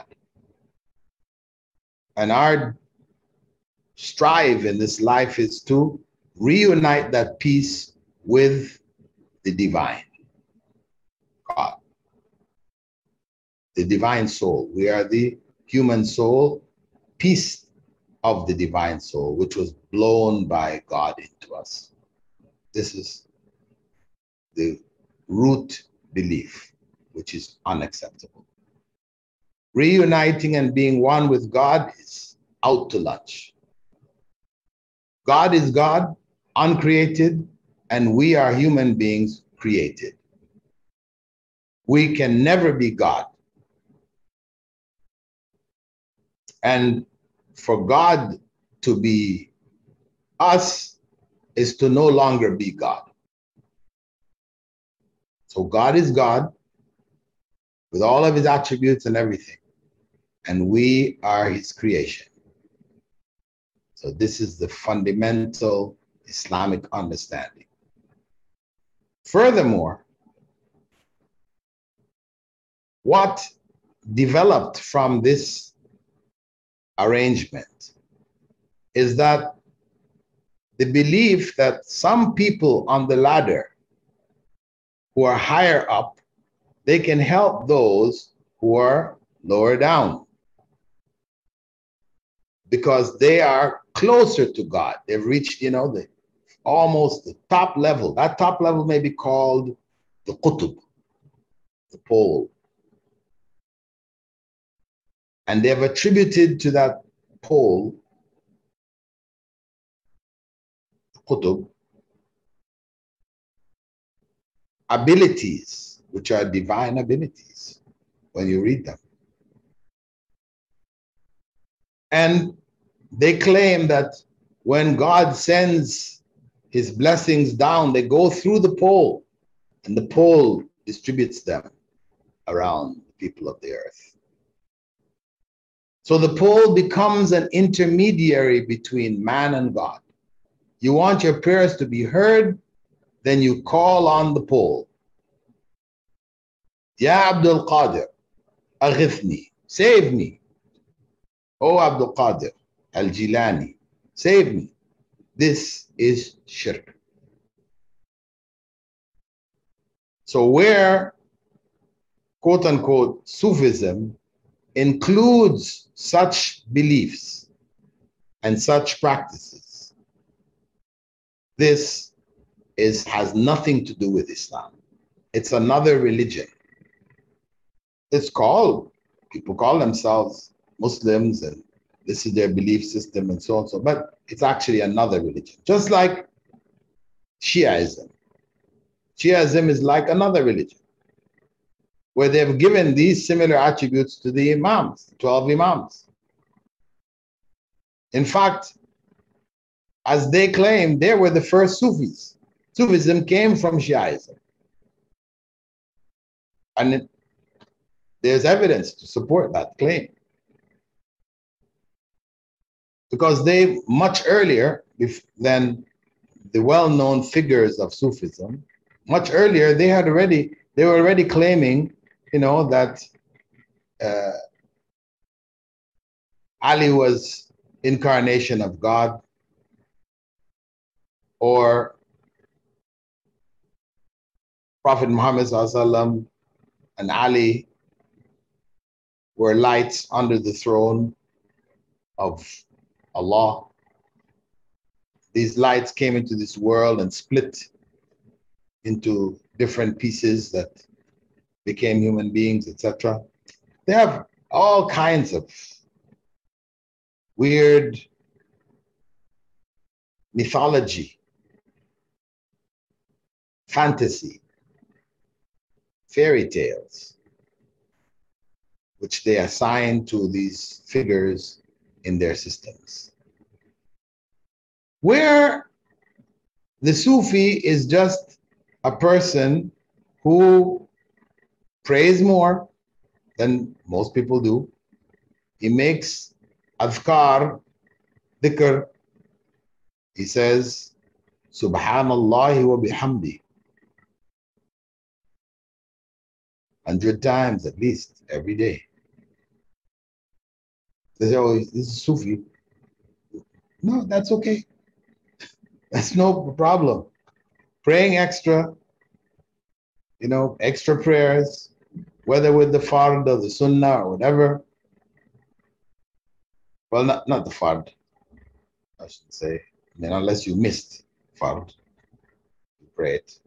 And our strive in this life is to reunite that piece with the divine God, the divine soul. We are the human soul, piece of the divine soul, which was blown by God into us. This is the root belief, which is unacceptable. Reuniting and being one with God is out to lunch. God is God, uncreated, and we are human beings created. We can never be God. And for God to be us is to no longer be God. So God is God with all of his attributes and everything. And we are his creation. So this is the fundamental Islamic understanding. Furthermore, what developed from this arrangement is that the belief that some people on the ladder who are higher up, they can help those who are lower down because they are closer to God. They've reached, you know, the almost the top level. That top level may be called the qutub, the pole. And they have attributed to that pole, qutub, abilities, which are divine abilities when you read them. And they claim that when God sends his blessings down, they go through the pole, and the pole distributes them around the people of the earth. So the pole becomes an intermediary between man and God. You want your prayers to be heard, then you call on the pole. Ya Abdul Qadir, aghithni, save me. Oh Abdul Qadir al-Jilani, save me. This is shirk. So where, quote unquote, Sufism includes such beliefs and such practices, this is has nothing to do with Islam. It's another religion. It's called, people call themselves Muslims and this is their belief system and so on, so, but it's actually another religion. Just like Shiaism. Shiaism is like another religion where they've given these similar attributes to the Imams, twelve Imams. In fact, as they claim, they were the first Sufis. Sufism came from Shiaism. And it, there's evidence to support that claim. Because they, much earlier than the well-known figures of Sufism, much earlier, they had already, they were already claiming, you know, that uh, Ali was incarnation of God, or Prophet Muhammad sallallahu and Ali were lights under the throne of Allah. These lights came into this world and split into different pieces that became human beings, et cetera. They have all kinds of weird mythology, fantasy, fairy tales, which they assign to these figures in their systems. Where the Sufi is just a person who prays more than most people do. He makes adhkar, dhikr. He says, Subhanallah wa bihamdi. Hundred times at least every day. They say, oh, this is Sufi. No, that's okay. That's no problem. Praying extra, you know, extra prayers, whether with the fard or the sunnah or whatever. Well, not, not the fard, I should say. I mean, unless you missed fard, you pray it.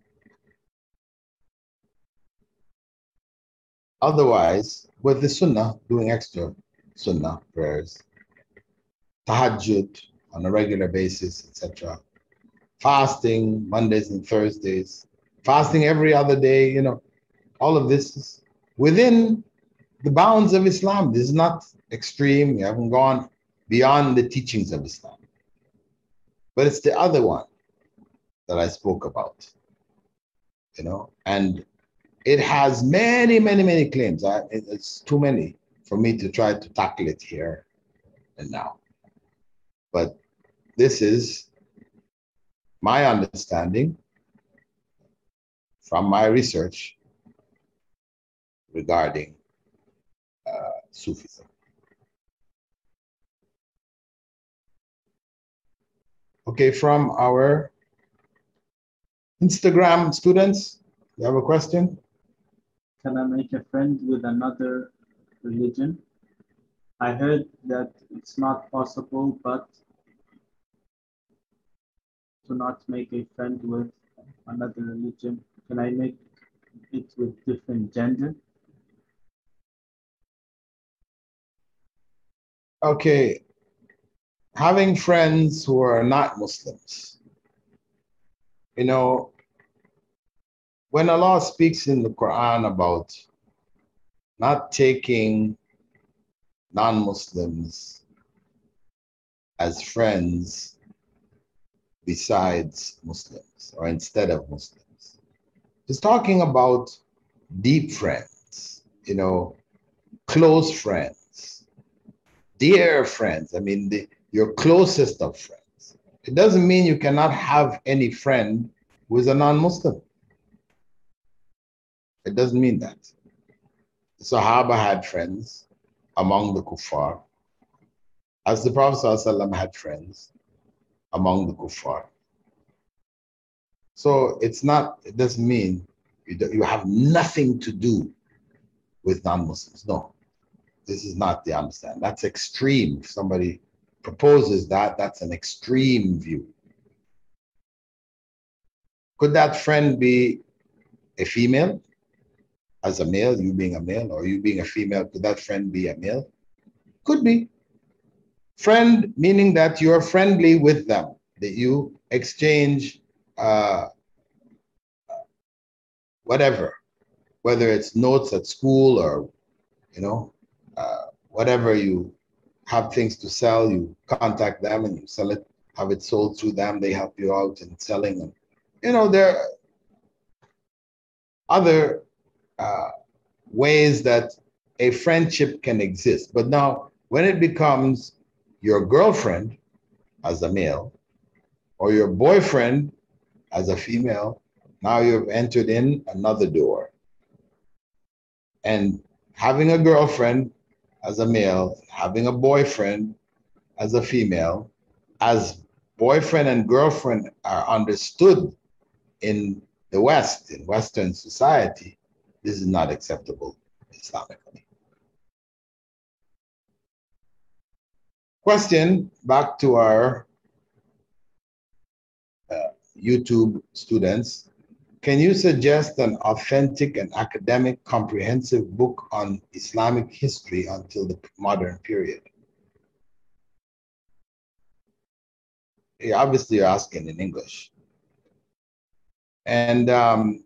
Otherwise, with the sunnah, doing extra sunnah prayers, tahajjud on a regular basis, et cetera. Fasting Mondays and Thursdays, fasting every other day, you know, all of this is within the bounds of Islam. This is not extreme. We haven't gone beyond the teachings of Islam. But it's the other one that I spoke about, you know, and it has many, many, many claims. I, it's too many for me to try to tackle it here and now. But this is my understanding from my research regarding uh, Sufism. Okay, from our Instagram students, you have a question? Can I make a friend with another religion? I heard that it's not possible, but to not make a friend with another religion. Can I make it with different gender? Okay, having friends who are not Muslims. You know, when Allah speaks in the Quran about not taking non-Muslims as friends besides Muslims or instead of Muslims, he's talking about deep friends, you know, close friends, dear friends. I mean, the, your closest of friends. It doesn't mean you cannot have any friend who is a non-Muslim. It doesn't mean that. The Sahaba had friends among the kuffar, as the Prophet ﷺ had friends among the kuffar. So it's not, it doesn't mean you, do, you have nothing to do with non-Muslims. No, this is not the understanding. That's extreme. If somebody proposes that, that's an extreme view. Could that friend be a female? As a male, you being a male, or you being a female, could that friend be a male? Could be. Friend meaning that you're friendly with them, that you exchange uh, whatever, whether it's notes at school or, you know, uh, whatever, you have things to sell, you contact them and you sell it, have it sold through them, they help you out in selling. And, you know, there are other uh, ways that a friendship can exist. But now, when it becomes your girlfriend as a male or your boyfriend as a female, now you've entered in another door. And having a girlfriend as a male, having a boyfriend as a female, as boyfriend and girlfriend are understood in the West, in Western society, this is not acceptable Islamically. Question back to our uh, YouTube students. Can you suggest an authentic and academic comprehensive book on Islamic history until the modern period? Yeah, obviously you're asking in English. And um,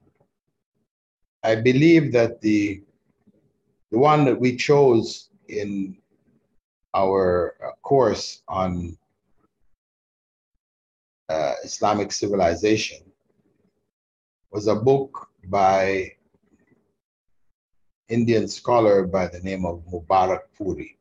I believe that the, the one that we chose in our course on uh, Islamic civilization was a book by Indian scholar by the name of Mubarak Puri.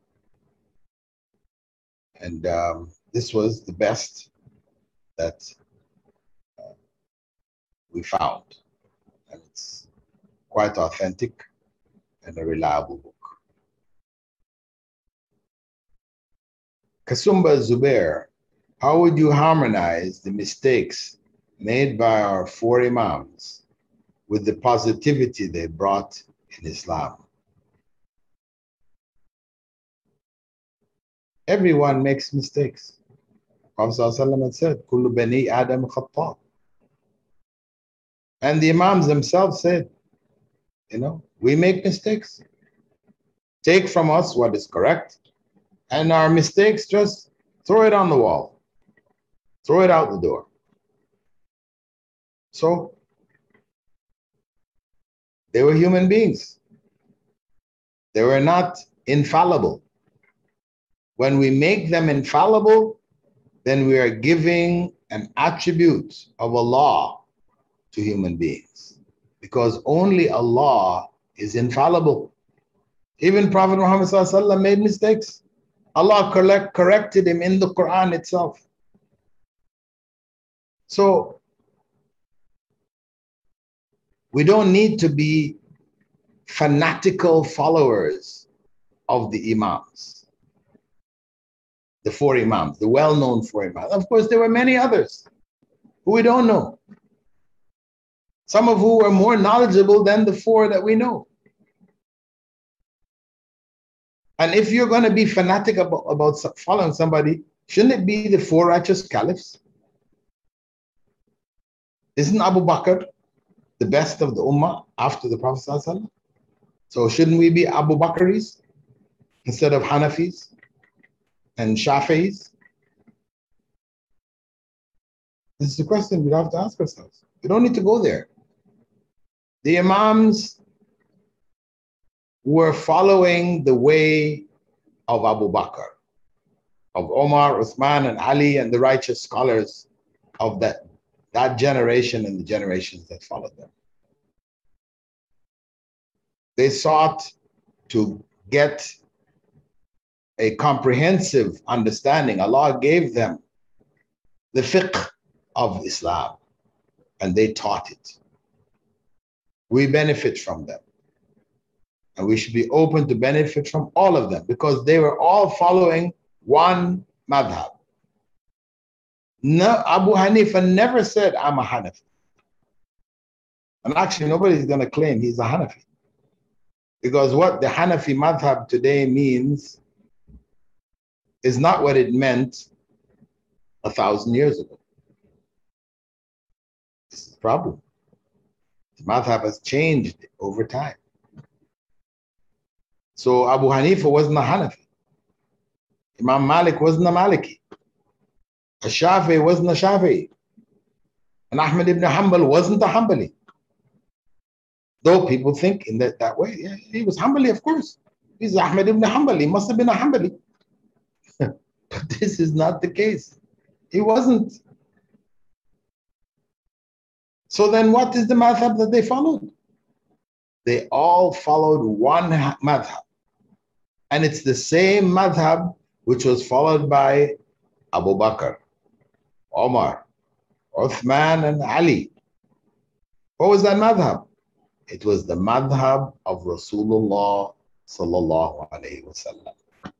And um, this was the best that uh, we found. And it's quite authentic and a reliable book. Kasumba Zubair, how would you harmonize the mistakes made by our four Imams with the positivity they brought in Islam? Everyone makes mistakes. Prophet ﷺ had said, Kullu bani Adam khatta. And the Imams themselves said, you know, we make mistakes. Take from us what is correct, and our mistakes, just throw it on the wall. Throw it out the door. So, they were human beings. They were not infallible. When we make them infallible, then we are giving an attribute of Allah to human beings, because only Allah is infallible. Even Prophet Muhammad ﷺ made mistakes. Allah correct, corrected him in the Quran itself. So we don't need to be fanatical followers of the Imams, the four Imams, the well-known four Imams. Of course, there were many others who we don't know, some of who are more knowledgeable than the four that we know. And if you're going to be fanatic about, about following somebody, shouldn't it be the four righteous caliphs? Isn't Abu Bakr the best of the Ummah after the Prophet ﷺ? So shouldn't we be Abu Bakris instead of Hanafis and Shafi'is? This is the question we have to ask ourselves. We don't need to go there. The Imams were following the way of Abu Bakr, of Omar, Uthman, and Ali, and the righteous scholars of that, that generation and the generations that followed them. They sought to get a comprehensive understanding. Allah gave them the fiqh of Islam, and they taught it. We benefit from them. And we should be open to benefit from all of them, because they were all following one madhab. No, Abu Hanifa never said, I'm a Hanafi. And actually, nobody's going to claim he's a Hanafi. Because what the Hanafi madhab today means is not what it meant a thousand years ago. This is the problem. The madhab has changed over time. So Abu Hanifa wasn't a Hanafi. Imam Malik wasn't a Maliki. Ash-Shafi'i wasn't a Shafi'i. And Ahmad ibn Hanbal wasn't a Hanbali. Though people think in that, that way. Yeah, he was Hanbali, of course. He's Ahmad ibn Hanbal. He must have been a Hanbali. But this is not the case. He wasn't. So then what is the madhab that they followed? They all followed one madhab. And it's the same madhab which was followed by Abu Bakr, Omar, Uthman, and Ali. What was that madhab? It was the madhab of Rasulullah sallallahu alayhi wa sallam.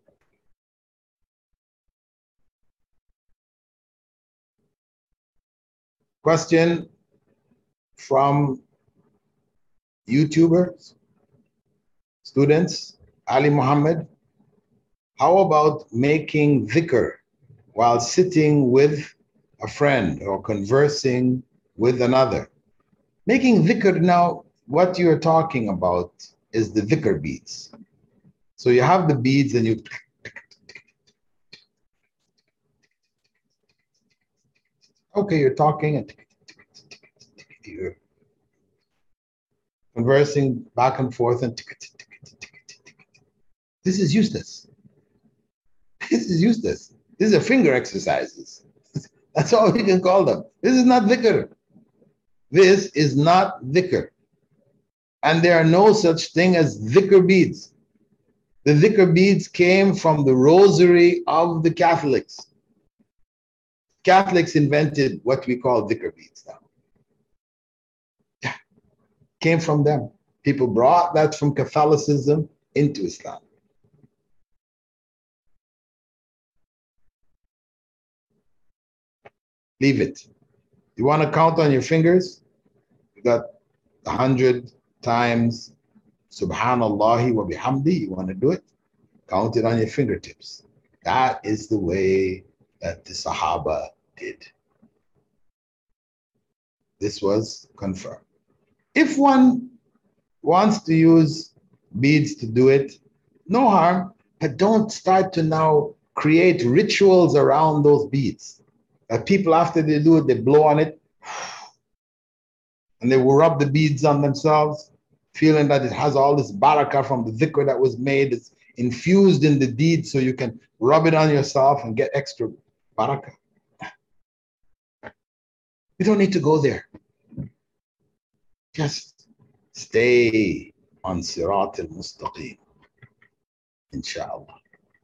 Question from YouTubers, students. Ali Muhammad, how about making dhikr while sitting with a friend or conversing with another? Making dhikr now, what you're talking about is the dhikr beads. So you have the beads and you okay, you're talking and you're conversing back and forth and this is useless. This is useless. These are finger exercises. That's all we can call them. This is not dhikr. This is not dhikr. And there are no such thing as dhikr beads. The dhikr beads came from the rosary of the Catholics. Catholics invented what we call dhikr beads now. Yeah. Came from them. People brought that from Catholicism into Islam. Leave it. You want to count on your fingers? You got a hundred times Subhanallah wa bihamdi. You want to do it? Count it on your fingertips. That is the way that the Sahaba did. This was confirmed. If one wants to use beads to do it, no harm, but don't start to now create rituals around those beads. That people, after they do it, they blow on it and they will rub the beads on themselves, feeling that it has all this barakah from the dhikr that was made. It's infused in the deed, so you can rub it on yourself and get extra barakah. You don't need to go there. Just stay on Sirat al-Mustaqim, inshallah.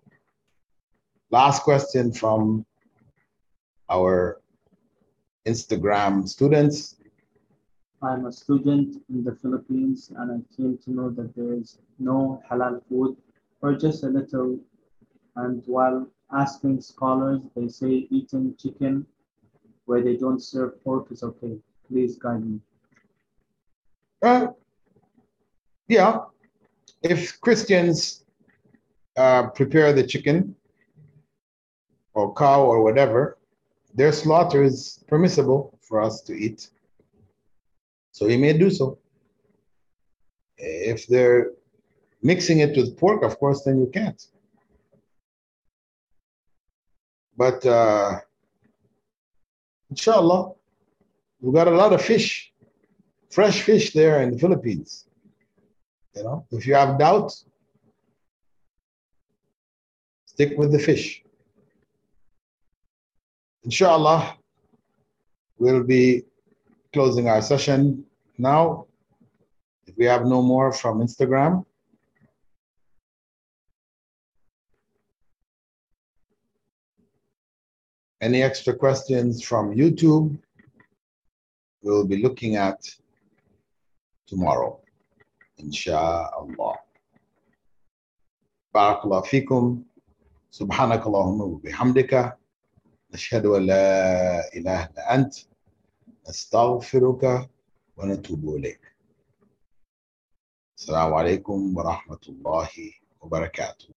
Last question from our Instagram students. I'm a student in the Philippines and I came to know that there is no halal food or just a little. And while asking scholars, they say eating chicken where they don't serve pork is okay. Please guide me. Uh, yeah, if Christians uh, prepare the chicken or cow or whatever, their slaughter is permissible for us to eat. So he may do so. If they're mixing it with pork, of course, then you can't. But uh, inshallah, we've got a lot of fish, fresh fish there in the Philippines. You know, if you have doubts, stick with the fish. Inshallah, we'll be closing our session now. If we have no more from Instagram. Any extra questions from YouTube, we'll be looking at tomorrow, inshallah. Barakallahu feekum. Subhanakallahumma wa bihamdika. نشهد أن لا إله إلا أنت نستغفرك ونتوب إليك. السلام عليكم ورحمة الله وبركاته.